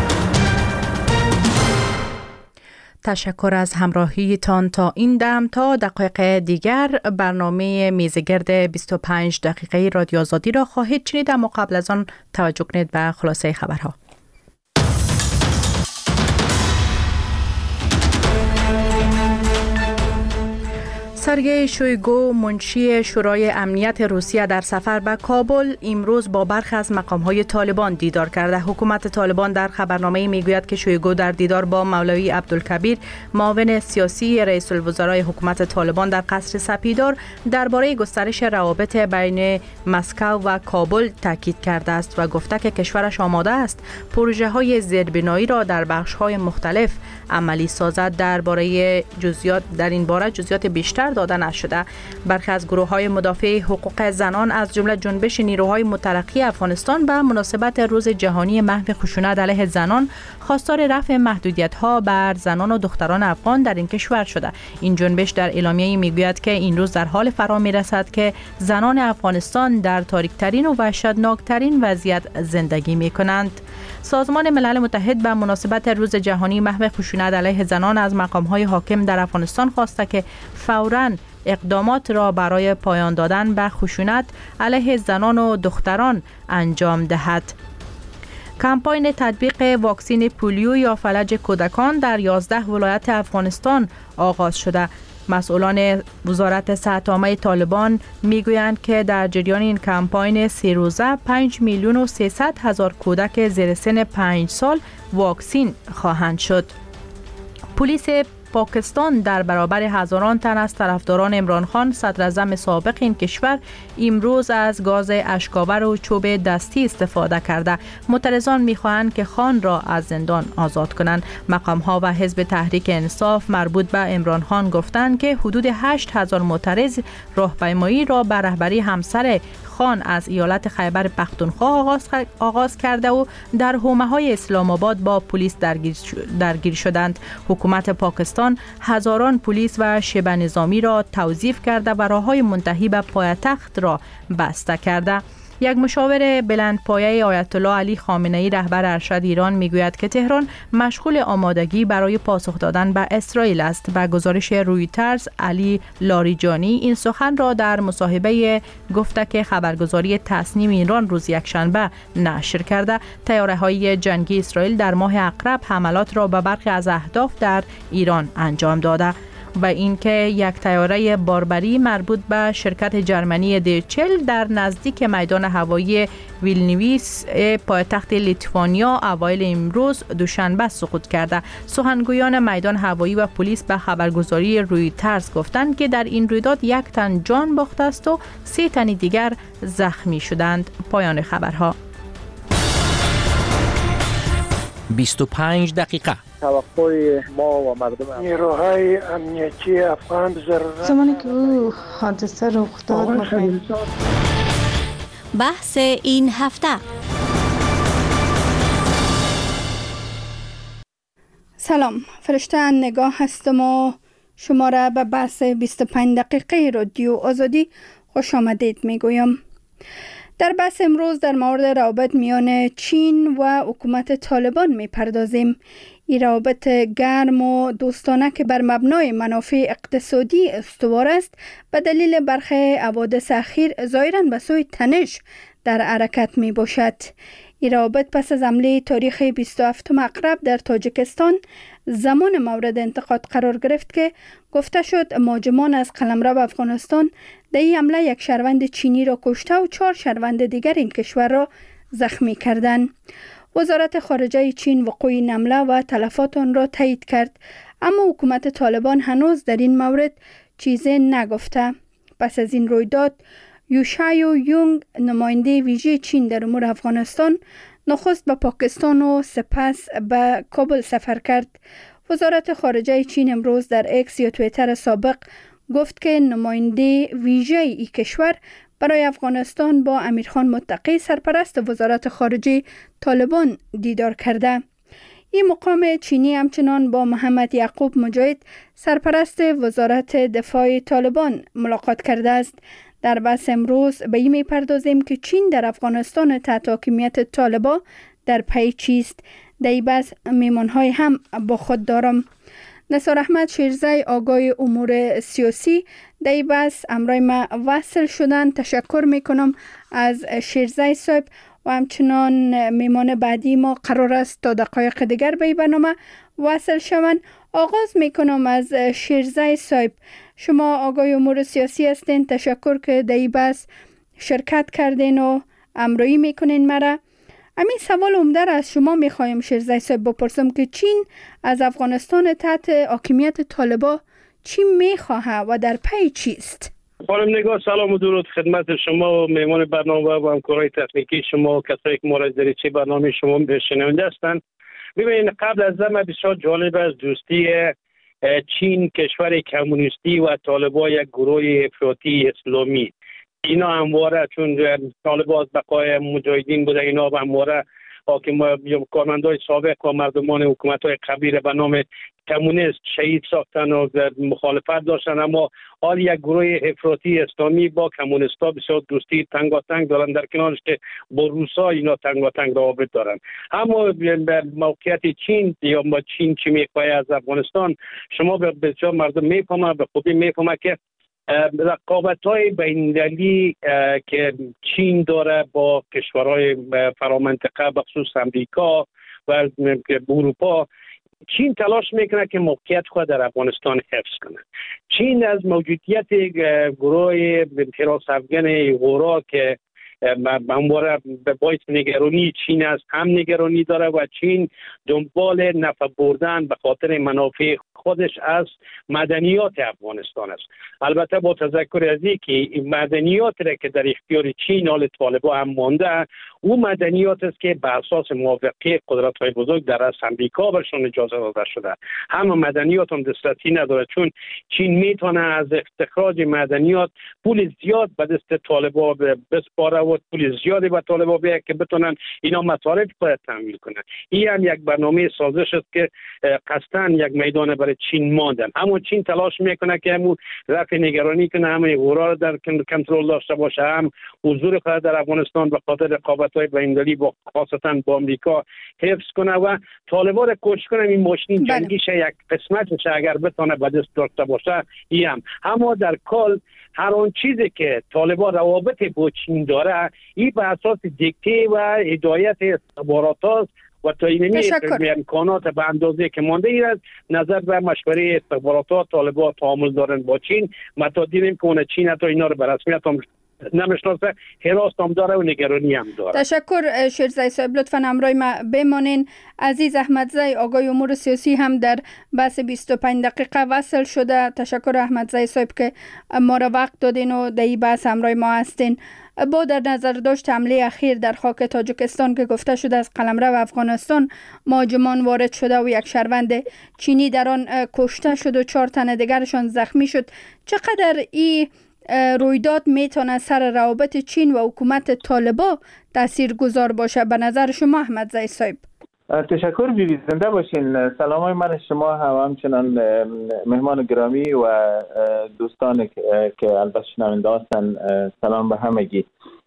تشکر از همراهیتان تا این دم. تا دقایق دیگر برنامه میزگرد بیست و پنج دقیقه رادیو آزادی را خواهید شنید، اما قبل از آن توجه کنید به خلاصه خبرها. سرگئی شویگو منشی شورای امنیت روسیه در سفر به کابل امروز با برخی از مقام‌های طالبان دیدار کرده. حکومت طالبان در خبرنامه میگوید که شویگو در دیدار با مولوی عبدالکبیر معاون سیاسی رئیس الوزرای حکومت طالبان در قصر سپیدار درباره گسترش روابط بین مسکو و کابل تاکید کرده است و گفته که کشورش آماده است پروژه‌های زیربنایی را در بخش‌های مختلف عملی سازد. درباره جزئیات در این باره جزئیات بیشتر داده نشده. برخی از گروه‌های مدافع حقوق زنان از جمله جنبش نیروهای مترقی افغانستان به مناسبت روز جهانی محو خشونت علیه زنان خواستار رفع محدودیت‌ها بر زنان و دختران افغان در این کشور شده. این جنبش در اعلامیه‌ای میگوید که این روز در حال فرا می‌رسد که زنان افغانستان در تاریک‌ترین و وحشتناک‌ترین وضعیت زندگی می‌کنند. سازمان ملل متحد به مناسبت روز جهانی محو خشونت علیه زنان از مقام‌های حاکم در افغانستان خواسته که فوراً اقدامات را برای پایان دادن به خشونت علیه زنان و دختران انجام دهد. کمپاین تطبیق واکسن پولیو یا فلج کودکان در یازده ولایت افغانستان آغاز شده. مسئولان وزارت صحت عامه طالبان میگویند که در جریان این کمپاین سه روزه پنج میلیون و سیصد هزار کودک زیر سن پنج سال واکسین خواهند شد. پلیس پاکستان در برابر هزاران تن از طرفداران عمران خان صدر اعظم سابق این کشور امروز از گاز اشک‌آور و چوب دستی استفاده کرده. معترضان می‌خواهند که خان را از زندان آزاد کنند. مقام‌ها و حزب تحریک انصاف مربوط به عمران خان گفتند که حدود هشت هزار معترض راهپیمایی را به رهبری همسر خان از ایالت خیبر پختونخوا آغاز, آغاز کرده و در حومه‌های اسلام آباد با پلیس درگیر, درگیر شدند. حکومت پاکستان هزاران پلیس و شبه نظامی را توظیف کرده و راه‌های منتهی به پایتخت را بسته کرده. یک مشاور بلندپایه آیت الله علی خامنه‌ای رهبر ارشد ایران میگوید که تهران مشغول آمادگی برای پاسخ دادن به اسرائیل است. و گزارش رویترز علی لاریجانی این سخن را در مصاحبه گفته که خبرگزاری تصنیم ایران روز یکشنبه نشر کرده. طیاره‌های جنگی اسرائیل در ماه اقرب حملات را به برخی از اهداف در ایران انجام داده و اینکه یک طیاره باربری مربوط به شرکت جرمنی دیچل در نزدیک میدان هوایی ویلنیوس پایتخت لیتوانیا اوایل امروز دوشنبه سقوط کرده. سخنگویان میدان هوایی و پلیس به خبرگزاری رویترز گفتند که در این رویداد یک تن جان باخته است و سه تن دیگر زخمی شدند. پایان خبرها. بیست و پنج دقیقه. توقع ما و مردم نیروهای امنیتی افغان ضرورت زمانی که او حادثه رخ داد بحث این هفته. سلام، فرشته نگاه هستم و شما را به بحث بیست و پنج دقیقه رادیو آزادی خوش آمدید میگویم. در بحث امروز در مورد روابط میان چین و حکومت طالبان میپردازیم. این روابط گرم و دوستانه که بر مبنای منافع اقتصادی استوار است به دلیل برخی حوادث اخیر ظاهراً به سوی تنش در حرکت می باشد. این روابط پس از حمله تاریخ بیست و هفتم اقرب در تاجیکستان زمان مورد انتقاد قرار گرفت که گفته شد مهاجمان از قلمرو افغانستان در این حمله یک شهروند چینی را کشته و چهار شهروند دیگر این کشور را زخمی کردند. وزارت خارجه چین وقوع این حمله و تلفات آن را تایید کرد، اما حکومت طالبان هنوز در این مورد چیزی نگفته. پس از این رویداد، یوشایو یونگ، نماینده ویژه چین در امور افغانستان، نخست به پاکستان و سپس به کابل سفر کرد. وزارت خارجه چین امروز در اکس یا توییتر سابق گفت که نماینده ویژه ای کشور برای افغانستان با امیرخان متقی، سرپرست وزارت خارجه طالبان، دیدار کرده. این مقام چینی همچنان با محمد یعقوب مجاهد، سرپرست وزارت دفاع طالبان، ملاقات کرده است. در بحث امروز به این می‌پردازیم که چین در افغانستان تحت حاکمیت طالبان در پی چیست. در این بحث میمان‌های هم با خود دارم. نثار احمد شیرزی، آگاه امور سیاسی، در این بحث همراه ما وصل شدن. تشکر میکنم از شیرزی صاحب و همچنان میمان بعدی ما قرار است تا دقایق دیگر به این برنامه وصل شوند. آغاز میکنم از شیرزی صاحب. شما آگاه امور سیاسی هستین، تشکر که در این بحث شرکت کردین و همراهی میکنین مرا. همین سوال عمده از شما میخوایم شیرزی صاحب بپرسم که چین از افغانستان تحت حاکمیت طالبان چی میخواه و در پی چیست؟ خانم نگاه، سلام و درود خدمت شما و میمان برنامه و همکارای تکنیکی شما و کسایی که مورد دریچه برنامه شما شنونده هستند. ببینید، قبل از همه بسیار جالب است دوستی چین، کشور کمونیستی، و طالبان، یک گروه افراطی اسلامی. اینا همواره چون طالبان از بقای مجاهدین بوده، اینا همواره حاکم کارمندای سابق و مردمان حکومت‌های قبلی به نام کمونیست شهید ساختن و مخالفت داشتن، اما حال یک گروه افراطی اسلامی با کمونیستا بسیار دوستی تنگاتنگ دارن، در کنارش که با روسا اینا تنگاتنگ روابط دارن. اما به موقعیت چین یا با چین چی میخواه از افغانستان، شما به بسیار مردم میفهمه، به خوبی میفهمه که رقابت‌های بین‌المللی که چین داره با کشورهای فرامنطقه بخصوص امریکا و اروپا، چین تلاش میکنه که موقعیت خود در افغانستان حفظ کنه. چین از موجودیت گروه حراس افغان غورا که همواره به باعث نگرانی چین است، هم نگرانی داره و چین دنبال نفع بردن به خاطر منافع خودش از مدنیات افغانستان است. البته با تذکر از این که مدنیات را که در اختیار چین حال طالبان هم مانده، او مدنیات است که بر اساس موافقه قدرت‌های بزرگ در از امریکا برشان اجازه داده شده. همه مدنیات هم دسترسی نداره، چون چین میتونه از استخراج مدنیات پول زیاد به دست طالبان بسپاره و پول زیادی به طالبان بیه که بتونن اینا مصارف باید تامین کنن. این هم یک برنامه سازش است که قصداً یک میدان برای چین ماندن. اما چین تلاش میکنه که همون رفع نگرانی کنه، همه غورا رو در کنترل داشته باشه، هم حضور خود در افغانستان به خاطر رقابت‌های بین‌المللی با خاصتا با آمریکا حفظ کنه و طالبان رو کوشش کنه این ماشین جنگیش یک قسمتش اگر بتونه به دست داشته باشه. این هم اما در کل هر آن چیزی که طالبان روابط با چین داره، این به اساس دیکته و هدایت استخبارات است و تا این امکانات به اندازه که مانده ای از نظر به مشوره استخبارات طالبان تعامل دارن با چین. ما تا دیدیم که اون چین حتی اینا رو به رسمیت هم نمیشناسه، حراس هم داره و نگرانی هم داره. تشکر شیرزی صاحب، لطفا همراه ما بمانین. عزیز احمدزی، آگاه امور سیاسی، هم در بحث بیست و پنج دقیقه وصل شده. تشکر احمدزی صاحب که ما را وقت دادین و در این بحث همراه ما هستین. با در نظر داشت حمله اخیر در خاک تاجیکستان که گفته شده از قلمرو افغانستان مهاجمان وارد شده و یک شهروند چینی در آن کشته شد و چهار تن دیگرشان زخمی شد، چقدر این رویداد میتونه سر روابط چین و حکومت طالبان تأثیر گذار باشه به نظر شما احمدزی صاحب؟ تشکر، بیبی زنده باشین. سلام های من شما هم همچنان مهمان گرامی و دوستان که البته شنونده هستن، سلام به همگی.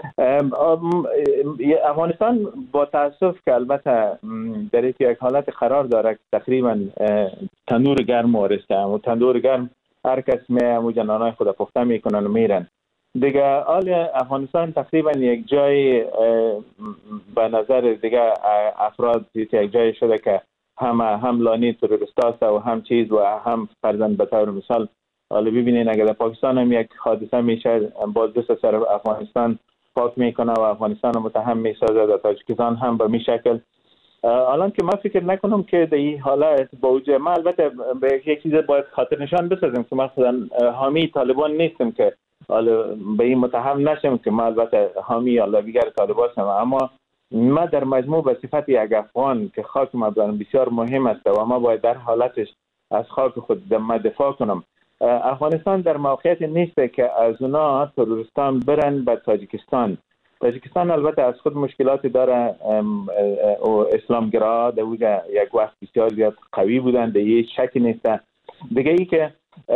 افغانستان با تاسف که البته در یک حالت قرار داره که تقریبا تنور گرم وارسته و تنور گرم هر کس می جنانای خود پخته میکنن و میرن دیگه. حال افغانستان تقریبا یک جای به نظر دیگه افراد یک جای شده که هم هم لانی تروریست است و هم چیز و هم فرزند به طور مثال. حالا ببینین اگر در پاکستان هم یک حادثه میشه، باز دست سر افغانستان پاک میکنه و افغانستان متهم میسازه. در تاجیکستان هم به می شکل الان که ما فکر نکنم که در این حالت با وجود ما البته به یک چیز باید خاطر نشان بسازیم که مثلا حامی طالبان نیستم که حالا به این متهم نشم که ما البته حامی یا دیگر طالبان هستم، اما ما در مجموع به صفت یک افغان که خاک ما بسیار مهم است و ما باید در حالتش از خاک خود دفاع کنم. افغانستان در موقعیت نیست که از اونا تروریستان برن به تاجیکستان. تاجیکستان البته از خود مشکلاتی داره، اسلامگرا در اونجا یک وقت بسیار زیاد قوی بودن، در یه شکی نیست. دیگه ای که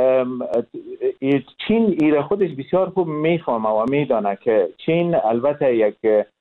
چین ایره خودش بسیار خوب میفهمه و میدانه که چین البته یک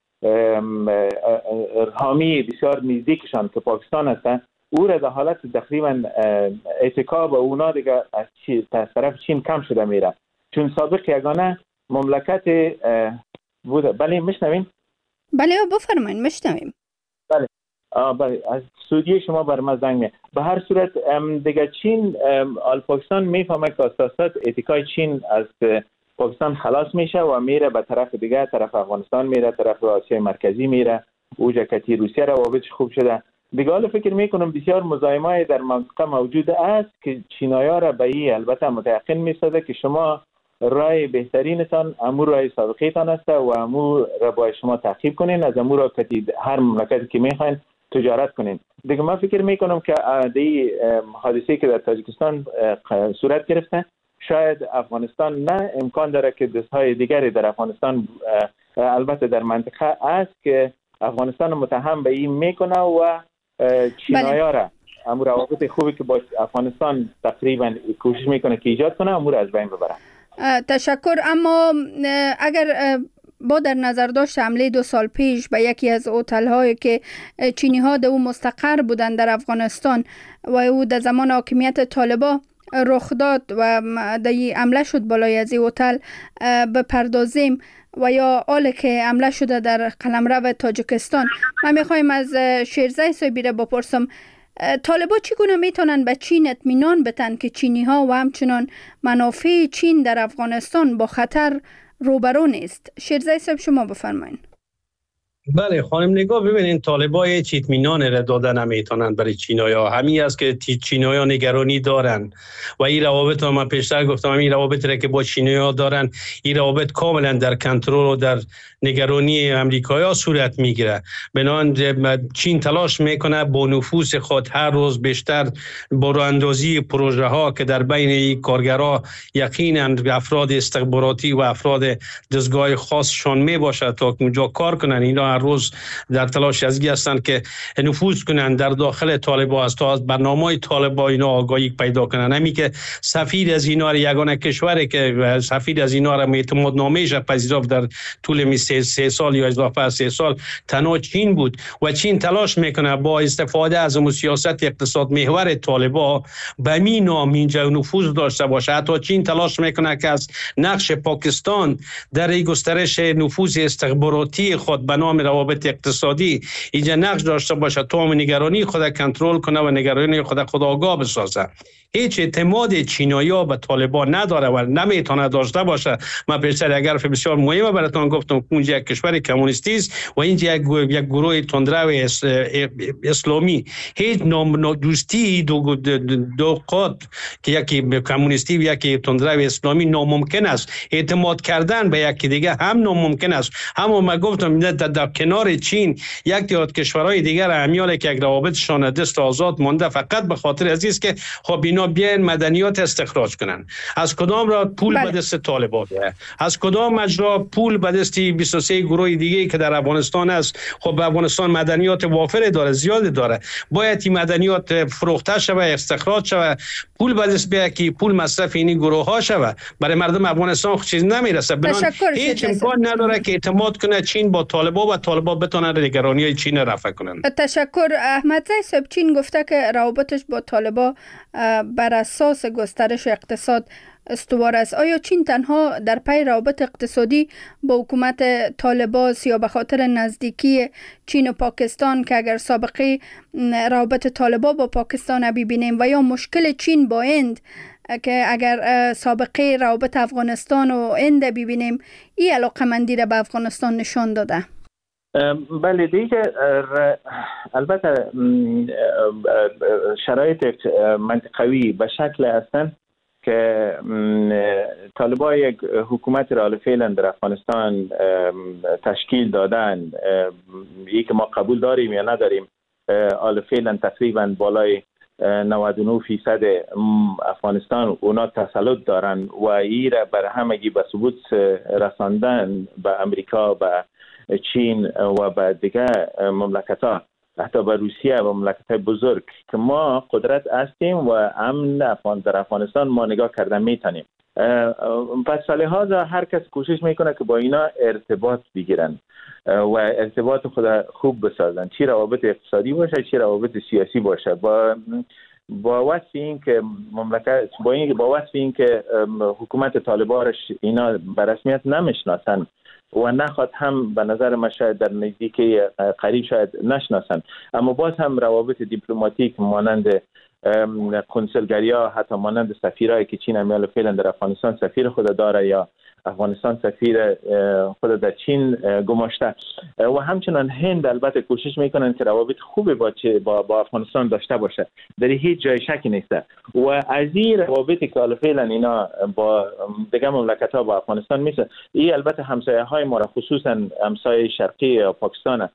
حامی بسیار نزدیکشان که پاکستان هستن، او را در حالت تقریبا اتکا به اونا دیگه از طرف چین کم شده میره، چون سابق یگانه مملکت بوده. بله میشنویم؟ بله بفرمایید میشنویم. بله بله از سعودی شما بر ما زنگ می. به هر صورت دیگه چین آل پاکستان میفهمه که اساسات اتکای چین از پاکستان خلاص میشه و میره به طرف دیگه، طرف افغانستان میره، طرف آسیای مرکزی میره، اوجا کتی روسیه روابطش خوب شده. دیگه حالا فکر میکنم بسیار مزاحمای در منطقه موجود است که چینایا را به این البته متيقن میسازه که شما رای بهترینتان امور رای سابقه تان است و امور را باید شما تعقیب کنین، از امور را که هر مملکتی که میخواین تجارت کنین. دیگه من فکر میکنم که دی حادثه که در تاجیکستان صورت گرفته، شاید افغانستان نه امکان داره که دستهای دیگری در افغانستان البته در منطقه است که افغانستان متهم به این میکنه و چینایا را امور روابط خوبی که با افغانستان تقریبا کوشش میکنه که ایجاد کنه امور از بین ببره. تشکر. اما اگر با در نظر داشت حمله دو سال پیش به یکی از هتل هایی که چینی ها در او مستقر بودند در افغانستان و او در زمان حاکمیت طالبان رخ داد و در حمله شد بالای از این هتل بپردازیم، و یا حالا که حمله شده در قلمرو تاجیکستان، من میخوایم از شیرزای صاحبی را بپرسم طالبان چگونه میتونن به چین اطمینان بدن که چینی ها و همچنان منافع چین در افغانستان با خطر روبرو نیست؟ شیرزای صاحب شما بفرمایید. بله خانم نگاه ببینین، طالبان هیچ اطمینان را داده نمیتونن برای چینایا. همین است که چینایا نگرانی دارن و این روابط ما پیشتر گفتم، این روابط را که با چینایا دارن، این روابط کاملا در کنترل و در نگرانی امریکایا صورت میگیره. بنابراین چین تلاش میکنه با نفوذ خود هر روز بیشتر با راهاندازی پروژه ها که در بین این کارگرها یقینا افراد استخباراتی و افراد دستگاه خاصشان می باشه تا اونجا کار کنن. اینا هر روز در تلاش از هستند که نفوذ کنن در داخل طالبان است تا از برنامه‌های طالبان اینا آگاهی پیدا کنن. همین که سفیر از اینا یگانه کشوری که سفیر از اینا را اعتماد نامه‌اش پذیرفت در طول می سه, سه سال یا اضافه از سه سال تنها چین بود و چین تلاش میکنه با استفاده از اون سیاست اقتصاد محور طالبان به می نام اینجا نفوذ داشته باشه. حتی چین تلاش میکنه که از نقش پاکستان در گسترش نفوذ استخباراتی خود به نام روابط اقتصادی اینجا نقش داشته باشه تا نگرانی خود کنترل کنه و نگرانی خود خود آگاه بسازه. هیچ اعتماد چینایا به طالبان نداره و نمیتونه داشته باشه. من پیشتر اگر بسیار مهمه براتون گفتم اونجا یک کشور کمونیستی است و اینجا یک یک گروه تندرو اسلامی. هیچ نام دوستی دو دو قطب که یکی کمونیستی و یکی تندرو اسلامی ناممکن است. اعتماد کردن به یکی دیگه هم ناممکن است. اما من گفتم در, در کنار چین یک دیگر کشورهای دیگر امیال که یک روابطشان دست آزاد مانده فقط به خاطر عزیز که خب اینا بیان مدنیات استخراج کنن. از کدام را پول بله. به دست طالبان ده، از کدام مجرا پول به دست بیست و سه گروه دیگه که در افغانستان است. خب افغانستان مدنیات وافر داره، زیاد داره، باید این مدنیات فروخته شود، استخراج شود، پول به دست بیاد که پول مصرف این گروه ها شود. برای مردم افغانستان چیز نمیرسه. بنابراین هیچ امکان نداره که اعتماد کنه چین با طالبان و طالبان بتونن نگرانی چین رفع کنن. تشکر. احمدزی صاحب، چین گفته که روابطش با طالبان بر اساس گسترش اقتصاد استوار است. آیا چین تنها در پی روابط اقتصادی با حکومت طالبان یا به خاطر نزدیکی چین و پاکستان که اگر سابقه روابط طالبان با پاکستان ببینیم و یا مشکل چین با هند که اگر سابقه روابط افغانستان و هند ببینیم این علاقمندی را به افغانستان نشان داده؟ بله دیگه البته شرایط منطقوی به شکل هستند که طالبان یک حکومت را حال فعلا در افغانستان تشکیل دادن. یک که ما قبول داریم یا نداریم، حال فعلا تقریبا بالای نود و نه فیصد افغانستان اونا تسلط دارن و این را بر همگی به ثبوت رساندن به امریکا، به چین و به دیگر مملکت ها، حتی به روسیه و مملکت های بزرگ که ما قدرت هستیم و امن افغان در افغانستان ما نگاه کردن میتونیم. پس لحاظا هر کس کوشش میکنه که با اینا ارتباط بگیرن و ارتباط خود خوب بسازن، چی روابط اقتصادی باشه چی روابط سیاسی باشه، با با وصف این که مملکت با این با وصف این که حکومت طالبانش اینا به رسمیت نمیشناسن و نخواد هم به نظر من شاید در نزدیکی قریب شاید نشناسن، اما باز هم روابط دیپلماتیک مانند کنسولگری‌ها، حتی مانند سفیرایی که چین امیال فعلا در افغانستان سفیر خود داره یا افغانستان سفیر خود در چین گماشته و همچنان هند البته کوشش میکنن که روابط خوبی با با, با افغانستان داشته باشه، در هیچ جای شکی نیسته و از این روابطی که فعلا اینا با دیگه مملکت ها با افغانستان میشه، این البته همسایه های ما را خصوصا همسایه شرقی یا پاکستان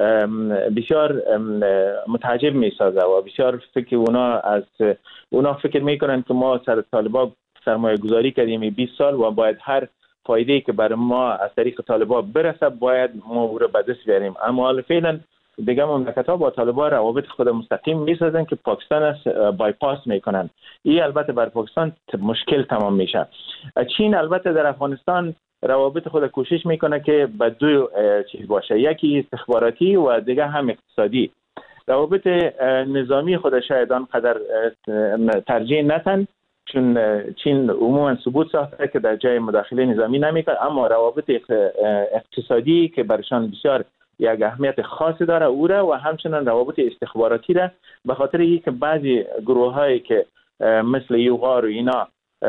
بسیار متعجب میسازه و بسیار فکر اونا از اونا فکر میکنن که ما سر طالبان سرمایه گذاری کردیم بیست سال و باید هر فایده‌ای که برای ما از طریق طالبان برسه باید ما او را به دست بیاریم، اما فعلا دیگه مملکت‌ها با طالبان روابط خود مستقیم میسازن که پاکستان است بایپاس میکنن. این البته بر پاکستان مشکل تمام میشه. چین البته در افغانستان روابط خود کوشش میکنه که به دو چیز باشه، یکی استخباراتی و دیگه هم اقتصادی. روابط نظامی خود شاید آنقدر ترجیح ندن چون چین عموما ثبوت ساخته که در جای مداخله نظامی نمیکنه، اما روابط اقتصادی که برشان بسیار یک اهمیت خاصی داره او را و همچنان روابط استخباراتی را، به خاطر اینکه بعضی گروه هایی که مثل یوغار و اینا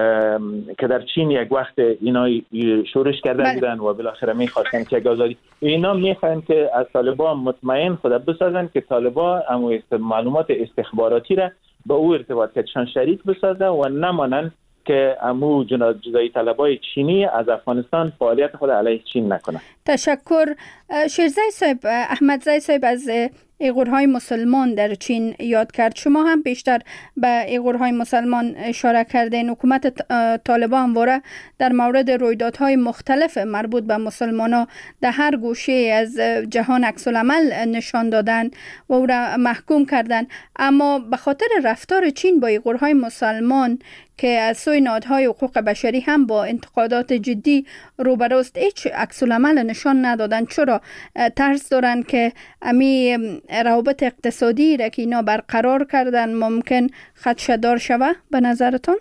که در چین یک وقت اینا شورش کرده بله. بودن و بالاخره میخواستن که آزادی اینا میخوان که از طالبان مطمئن خود بسازن که طالبان اما معلومات استخباراتی را با او ارتباط کردشان شریک بسازه و نمانن که امو جدایی طلبای چینی از افغانستان فعالیت خود علیه چین نکنه. تشکر. شیرزای صاحب، احمدزای صاحب از ایغورهای مسلمان در چین یاد کرد. شما هم بیشتر به ایغورهای مسلمان اشاره کردین. حکومت طالبان واره در مورد رویدادهای مختلف مربوط به مسلمانان در هر گوشه از جهان عکس العمل نشان دادن و او را محکوم کردن، اما به خاطر رفتار چین با ایغورهای مسلمان که از سوی نهادهای حقوق بشری هم با انتقادات جدی روبروست، هیچ عکس العمل نشان ندادن. چرا؟ ترس دارن که امی روابط اقتصادی را که اینا برقرار کردن ممکن خدشه‌دار شوه به نظرتون؟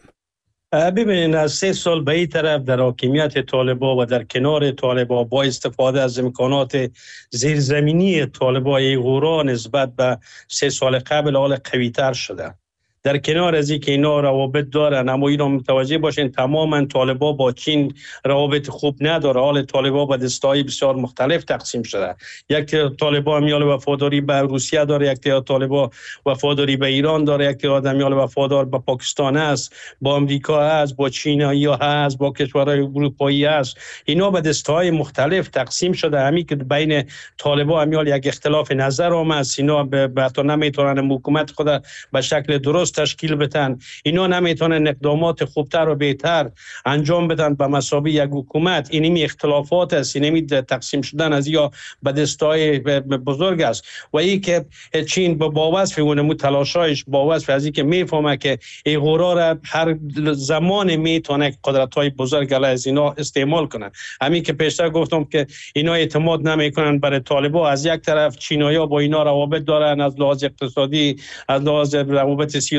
ببینید از سه سال به این طرف در حاکمیت طالبان و در کنار طالبان با استفاده از امکانات زیرزمینی طالبان ایغورا نسبت به سه سال قبل حال قوی‌تر شده. در کنار از اینکه اینا روابط دارن، اما اینا متوجه باشین تماما طالبان با چین روابط خوب نداره. حال طالبان با دستای بسیار مختلف تقسیم شده. یک طالبان میال وفاداری به روسیه داره، یک طالبان وفاداری به ایران داره، یک طالبان میال وفادار به پاکستان است، با امریکا است، با چینایی ها است، با کشورهای اروپایی است. اینا به دستای مختلف تقسیم شده. همین که بین طالبان میال یک اختلاف نظر آمد، اینا به تو نمیتونن حکومت خود به شکل درست تشکیل بدن، اینا نمیتونن اقدامات خوبتر و بهتر انجام بدن به مثابه یک حکومت. اینمی اختلافات است، اینمی تقسیم شدن از یا به دستای بزرگ است و این که چین با وصف اون تلاشایش با وصف از این که میفهمه که ایغورا را هر زمان میتونه قدرت‌های بزرگ علیه از اینا استعمال کنن. همین که پیشتر گفتم که اینا اعتماد نمیکنن برای طالبان. از یک طرف چینایی‌ها با اینا روابط دارن از لحاظ اقتصادی، از لحاظ روابط سیاسی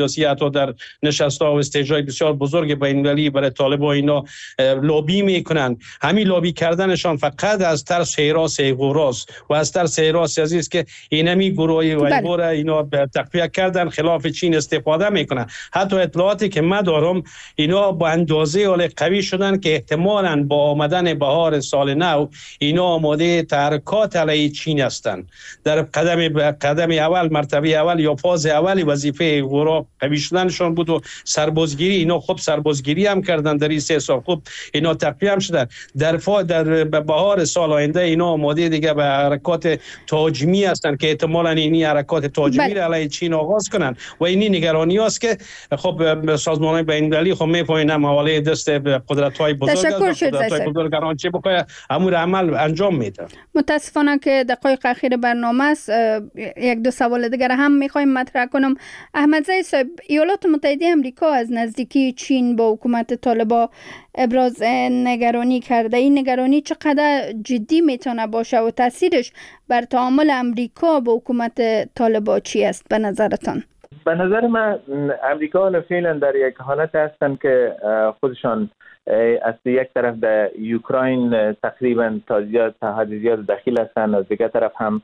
سیاسی حتی در نشست‌ها و استیج‌های بسیار بزرگ بین‌المللی برای طالبان اینا لابی میکنن. همین لابی کردنشان فقط از ترس هراس غراس و از ترس هراس عزیز که اینمی گروهی و ایبور اینا تقویت کردن خلاف چین استفاده میکنن. حتی اطلاعاتی که من دارم اینا با اندازه اول قوی شدن که احتمالاً با آمدن بهار سال نو اینا آماده تحرکات علیه چین هستند. در قدم قدم اول مرتبه اول یا فاز اول وظیفه گروه قوی شدنشون بود و سربازگیری. اینا خب سربازگیری هم کردن در این سه سال، خب اینا تقویت هم شدن. در فا در بهار سال آینده اینا آماده دیگه به حرکات تهاجمی هستند که احتمالاً اینی حرکات تهاجمی را علیه چین آغاز کنن و اینی نگرانی است که خب سازمان‌های بین‌المللی خب می‌پوینن حواله دست قدرت‌های بزرگ است. قدرت‌های بزرگ هر چه بخواد امور عمل انجام میده. متاسفانه که دقایق اخیر برنامه است، یک دو سوال دیگر هم می‌خوایم مطرح کنم. احمدزی صاحب، ایالات متحده آمریکا از نزدیکی چین با حکومت طالبان ابراز نگرانی کرده. این نگرانی چقدر جدی میتونه باشه و تاثیرش بر تعامل امریکا با حکومت طالبان چی است به نظرتان؟ به نظر من امریکا فعلا در یک حالت هستند که خودشان از یک طرف در اوکراین تقریبا تا زیاد تا حد زیاد دخیل هستند، از دیگر طرف هم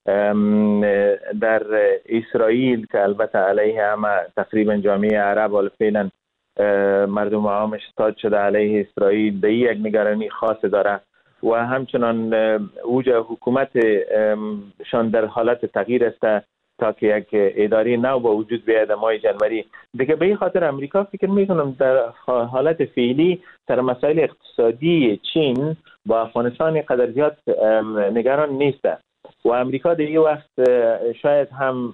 در اسرائیل که البته علیه هم تقریبا جامعه عرب و فعلا مردم عامش استاد شده علیه اسرائیل، به یک نگرانی خاص داره و همچنان اوج حکومت شان در حالت تغییر است تا که یک اداره نو با وجود بیاید ماه جنوری دیگه. به این خاطر امریکا فکر میکنم در حالت فعلی سر مسائل اقتصادی چین با افغانستان قدر زیاد نگران نیست و امریکا در این وقت شاید هم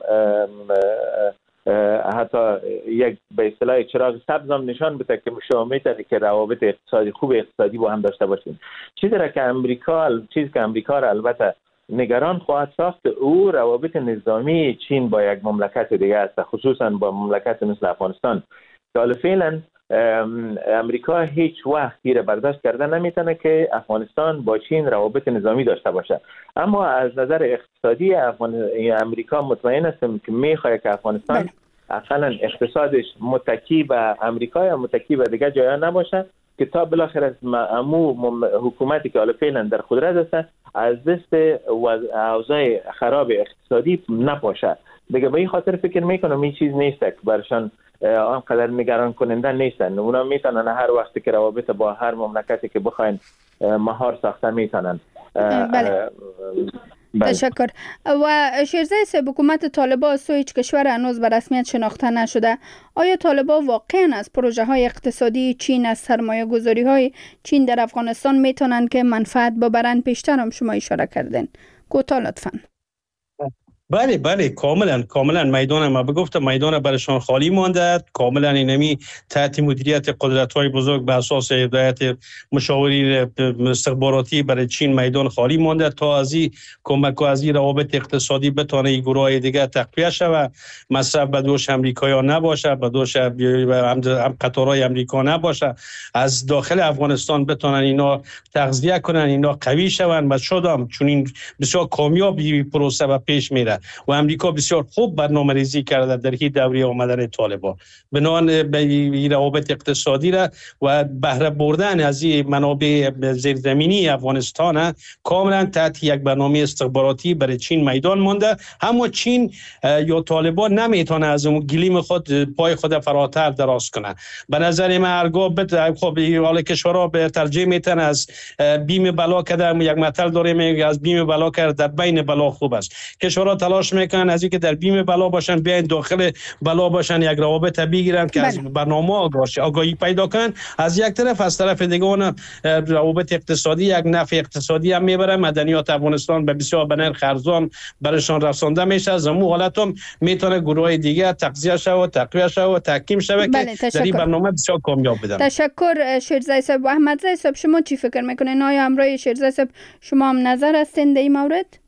حتی یک به اصطلاح چراغ سبز هم نشان بده که شما میتونید که روابط اقتصادی خوب اقتصادی با هم داشته باشین. چیزی را که امریکا چیزی که امریکا را البته نگران خواهد ساخت او روابط نظامی چین با یک مملکت دیگه است، خصوصا با مملکت مثل افغانستان. که فعلا امریکا هیچ وقت گیر برداشت کرده نمیتونه که افغانستان با چین روابط نظامی داشته باشه، اما از نظر اقتصادی امریکا مطمئن است که میخواد که افغانستان اقلا اقتصادش متکی به امریکا یا متکی به دیگه جایا نباشه که تا بالاخره از امو حکومتی که حالا فعلا در قدرت است از دست اوضاع خراب اقتصادی نپاشه دیگه. به این خاطر فکر میکنم این چیز نیست که برشان آنقدر نگران کننده نیستن. اونا میتونن هر وقتی که روابط با هر مملکتی که بخواین مهار ساخته میتونن. بله. تشکر. و شیرزای صاحب، حکومت طالبان از سوی هیچ کشور هنوز به رسمیت شناخته نشده. آیا طالبان واقعا از پروژه های اقتصادی چین، از سرمایه گذاری های چین در افغانستان میتونن که منفعت ببرن؟ پیشتر هم شما اشاره کردین، کوتاه لطفاً. بله بله کاملا کاملا میدان ما بگفتم میدان برشان خالی مانده، کاملا اینمی تحت مدیریت قدرت‌های بزرگ به اساس هدایت مشاوری استخباراتی برای چین میدان خالی مانده تا از این کمک و از این روابط اقتصادی بتونه این گروهای دیگه تقویت شود، مصرف به دوش امریکایی نباشه، به دوش هم قطارهای امریکا نباشه، از داخل افغانستان بتونن اینا تغذیه کنن، اینا قوی شون و شدم چون این بسیار کامیابی پروسه و پیش میره و امریکا بسیار خوب برنامه‌ریزی کرده در این دوره آمدن طالبان بنان به روابط اقتصادی را و بهره بردن از این منابع زیرزمینی افغانستان کاملا تحت یک برنامه استخباراتی برای چین میدان مانده. اما چین یا طالبان نمیتونه از اون گلیم خود پای خود فراتر دراز کنه. به نظر من هرگاه بد خب حال کشورها به ترجیح میتن از بیم بلا کردن، یک مثل داریم از بیم بلا کرد در بین بلا خوب است. کشورها تلاش میکنن از اینکه در بیم بلا باشن بیاین داخل بلا باشن، یک روابط بگیرن که از برنامه آگاهی آگاهی پیدا کنن. از یک طرف از طرف دیگه اون روابط اقتصادی یک نفع اقتصادی هم میبره، مدنیات افغانستان به بسیار به نرخ ارزان برشان رسانده میشه. از اون حالت هم میتونه گروه دیگه تغذیه شه و تقویت شه و تحکیم شه که در این برنامه بسیار کامیاب بدن. تشکر شیرزای صاحب. و احمدزی صاحب، شما چی فکر میکنین؟ آیا همراه شیرزای صاحب شما هم نظر هستین در این مورد؟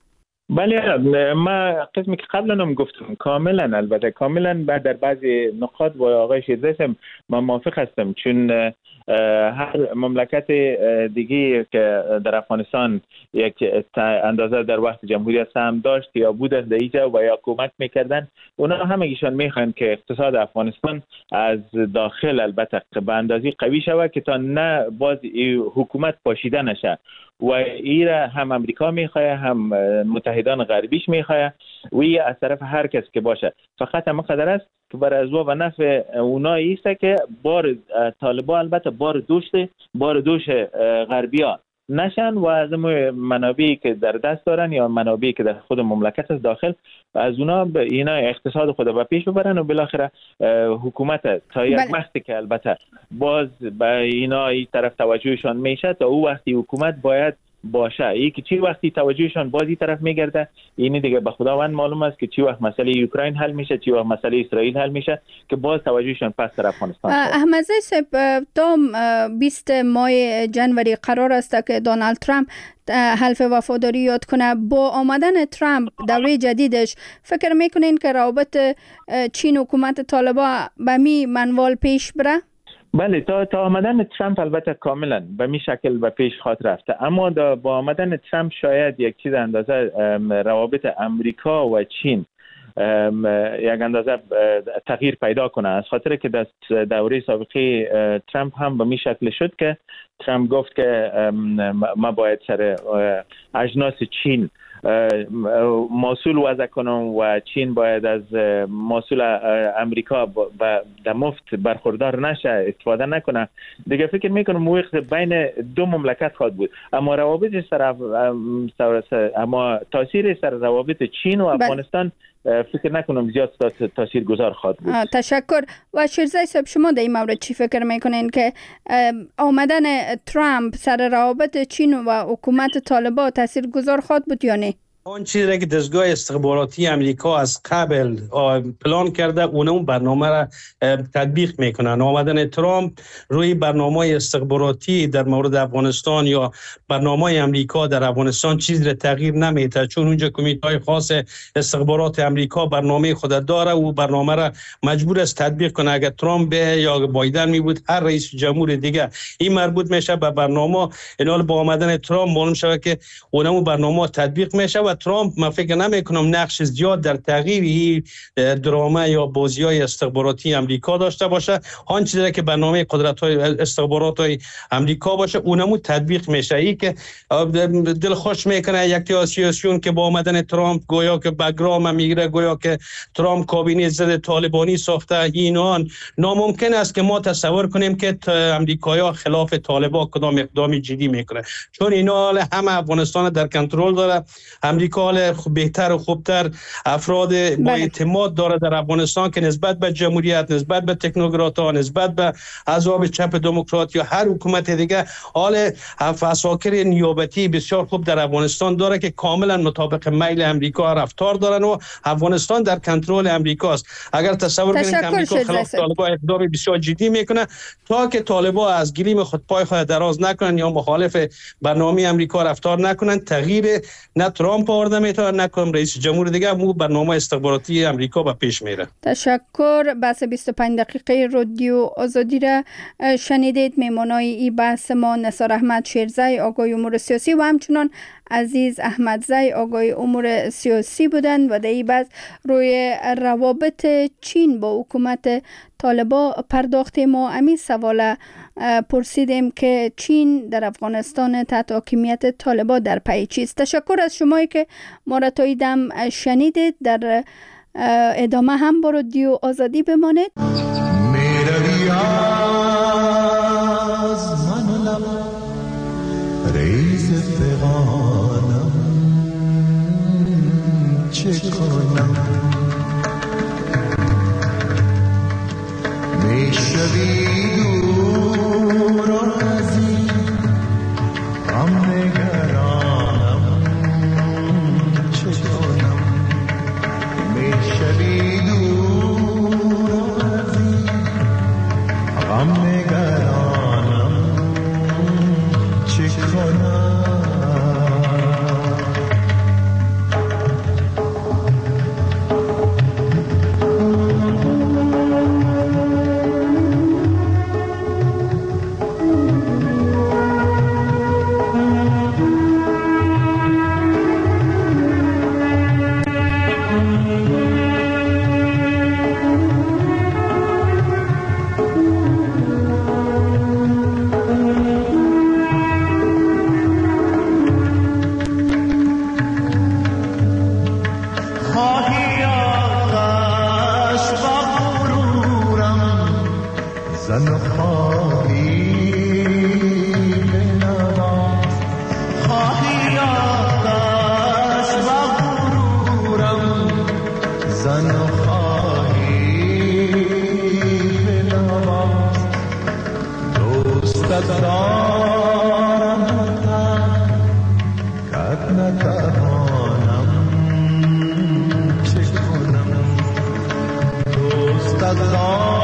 بله، ما قسمی که قبلا هم گفتم کاملا، البته کاملا بعد در بعضی نقاط با آقای شیرزای من موافق هستم، چون هر مملکت دیگه که در افغانستان یک اندازه در وقت جمهوریت سهم داشت یا بودن در اینجا و یا کمک میکردن، اونا همگیشان میخوان که اقتصاد افغانستان از داخل البته به اندازه قوی شود که تا نه باز حکومت پاشیده نشه و ایره هم امریکا میخواه هم متحدان غربیش میخواه و ای از طرف هر کس که باشه. فقط هم قدر است که برای ازوا و نفع اونا ایسته که بار طالبا البته بار دوشت بار دوش غربی ها نشن و از منابعی که در دست دارن یا منابعی که در خود مملکت از داخل از اونا به اینا اقتصاد خود به پیش ببرن و بالاخره حکومت تا یک وقتی که البته باز به اینا این طرف توجهشان میشه، تا او وقتی حکومت باید باشه. ای که چی وقتی توجهشان بازی طرف میگرده، این دیگه به خداوند معلوم است که چی وقت مسئله اوکراین حل میشه، چی وقت مسئله اسرائیل حل میشه که باز توجهشان پس در افغانستان. احمدزی صاحب، تا بیست ماه جنوری قرار است که دونالد ترامپ حلف وفاداری یاد کنه. با آمدن ترامپ دوره جدیدش فکر میکنین که روابط چین و حکومت طالبان به می منوال پیش بره؟ بله، تا تا آمدن ترامپ البته کاملا به می شکل به پیش خواهد رفته، اما با آمدن ترامپ شاید یک چیز اندازه روابط امریکا و چین یک اندازه تغییر پیدا کنه، از خاطر که در دوره سابقه ترامپ هم به می شکل شد که ترامپ گفت که ما باید سر اجناس چین محصول وضع کنم و چین باید از محصول امریکا در مفت برخوردار نشه، استفاده نکنه. دیگه فکر میکنم وقت بین دو مملکت خواهد بود، اما روابط سر اما تاثیر سر روابط چین و افغانستان فکر نکنم زیاد تاثیر گذار خواهد بود. تشکر. و شیرزای صاحب، شما در این مورد چی فکر میکنین که آمدن ترامپ سر روابط چین و حکومت طالبان تاثیر گذار خواهد بود یا نه؟ آن چیزی که دستگاه استخباراتی امریکا از قبل پلان کرده اون برنامه را تطبیق میکنن. آمدن ترامپ روی برنامه استخباراتی در مورد افغانستان یا برنامه امریکا در افغانستان چیزی را تغییر نمیده، چون اونجا کمیته خاص استخبارات امریکا برنامه خود داره و برنامه را مجبور است تطبیق کنه. اگر ترامپ یا بایدن می بود هر رئیس جمهور دیگه این مربوط میشه به برنامه، اینال با آمدن ترامپ معلوم شده که اون برنامه تطبیق میشه و ترامپ من فکر نمی کنم نقش زیاد در تغییر این درامه یا بازی‌های استخباراتی امریکا داشته باشه. آن چیزی که برنامه قدرت‌های استخبارات امریکا باشه اونمو تطبیق میشه. این که دل خوش میکنه یک تا سیاسیون که با آمدن ترامپ گویا که بگرام میگیره، گویا که ترامپ کابینه ضد طالبانی ساخته، اینا ناممکن است که ما تصور کنیم که امریکایی‌ها خلاف طالبان کدام اقدامی جدی میکنه، چون اینا همه افغانستان در کنترل داره. امریکا بهتر و خوبتر افراد با اعتماد داره در افغانستان که نسبت به جمهوریت، نسبت به تکنوکرات ها، نسبت به احزاب چپ دموکرات یا هر حکومت دیگه حال عساکر نیابتی بسیار خوب در افغانستان داره که کاملا مطابق میل امریکا رفتار دارن و افغانستان در کنترل امریکاست. اگر تصور کنیم که امریکا خلاف طالبان اقدام بسیار جدی میکنه تا که طالبان از گلیم خود پای خود دراز نکنن یا مخالف برنامه امریکا رفتار نکنن، تغییر نه ترامپ آورده میتونه نکنم رئیس جمهور دیگه مو برنامه استخباراتی امریکا به پیش میره. تشکر. بحث بیست و پنج دقیقه رادیو آزادی را شنیدید. میمانای این بحث ما نثار احمد شیرزای آگای امور سیاسی و همچنان عزیز احمدزی آگای امور سیاسی بودند و در این بحث روی روابط چین با حکومت طالبان پرداختیم و همین سوال پرسیدیم که چین در افغانستان تحت حاکمیت طالبان در پی چیست. تشکر از شمایی که ما را تا این دم شنیدید. در ادامه هم با رادیو آزادی بمانید. میروی از من لب ریز فغانم چه کنم میشوی دور و نزدیک غم نگرانم چه کنم میشوی دور و نزدیک غم نگرانم چه کنم زن و خواهی بنواز خواهی آتش و غرورم زن و خواهی بنواز دوستت دارم کت نتوانم چه کنم دوستت دارم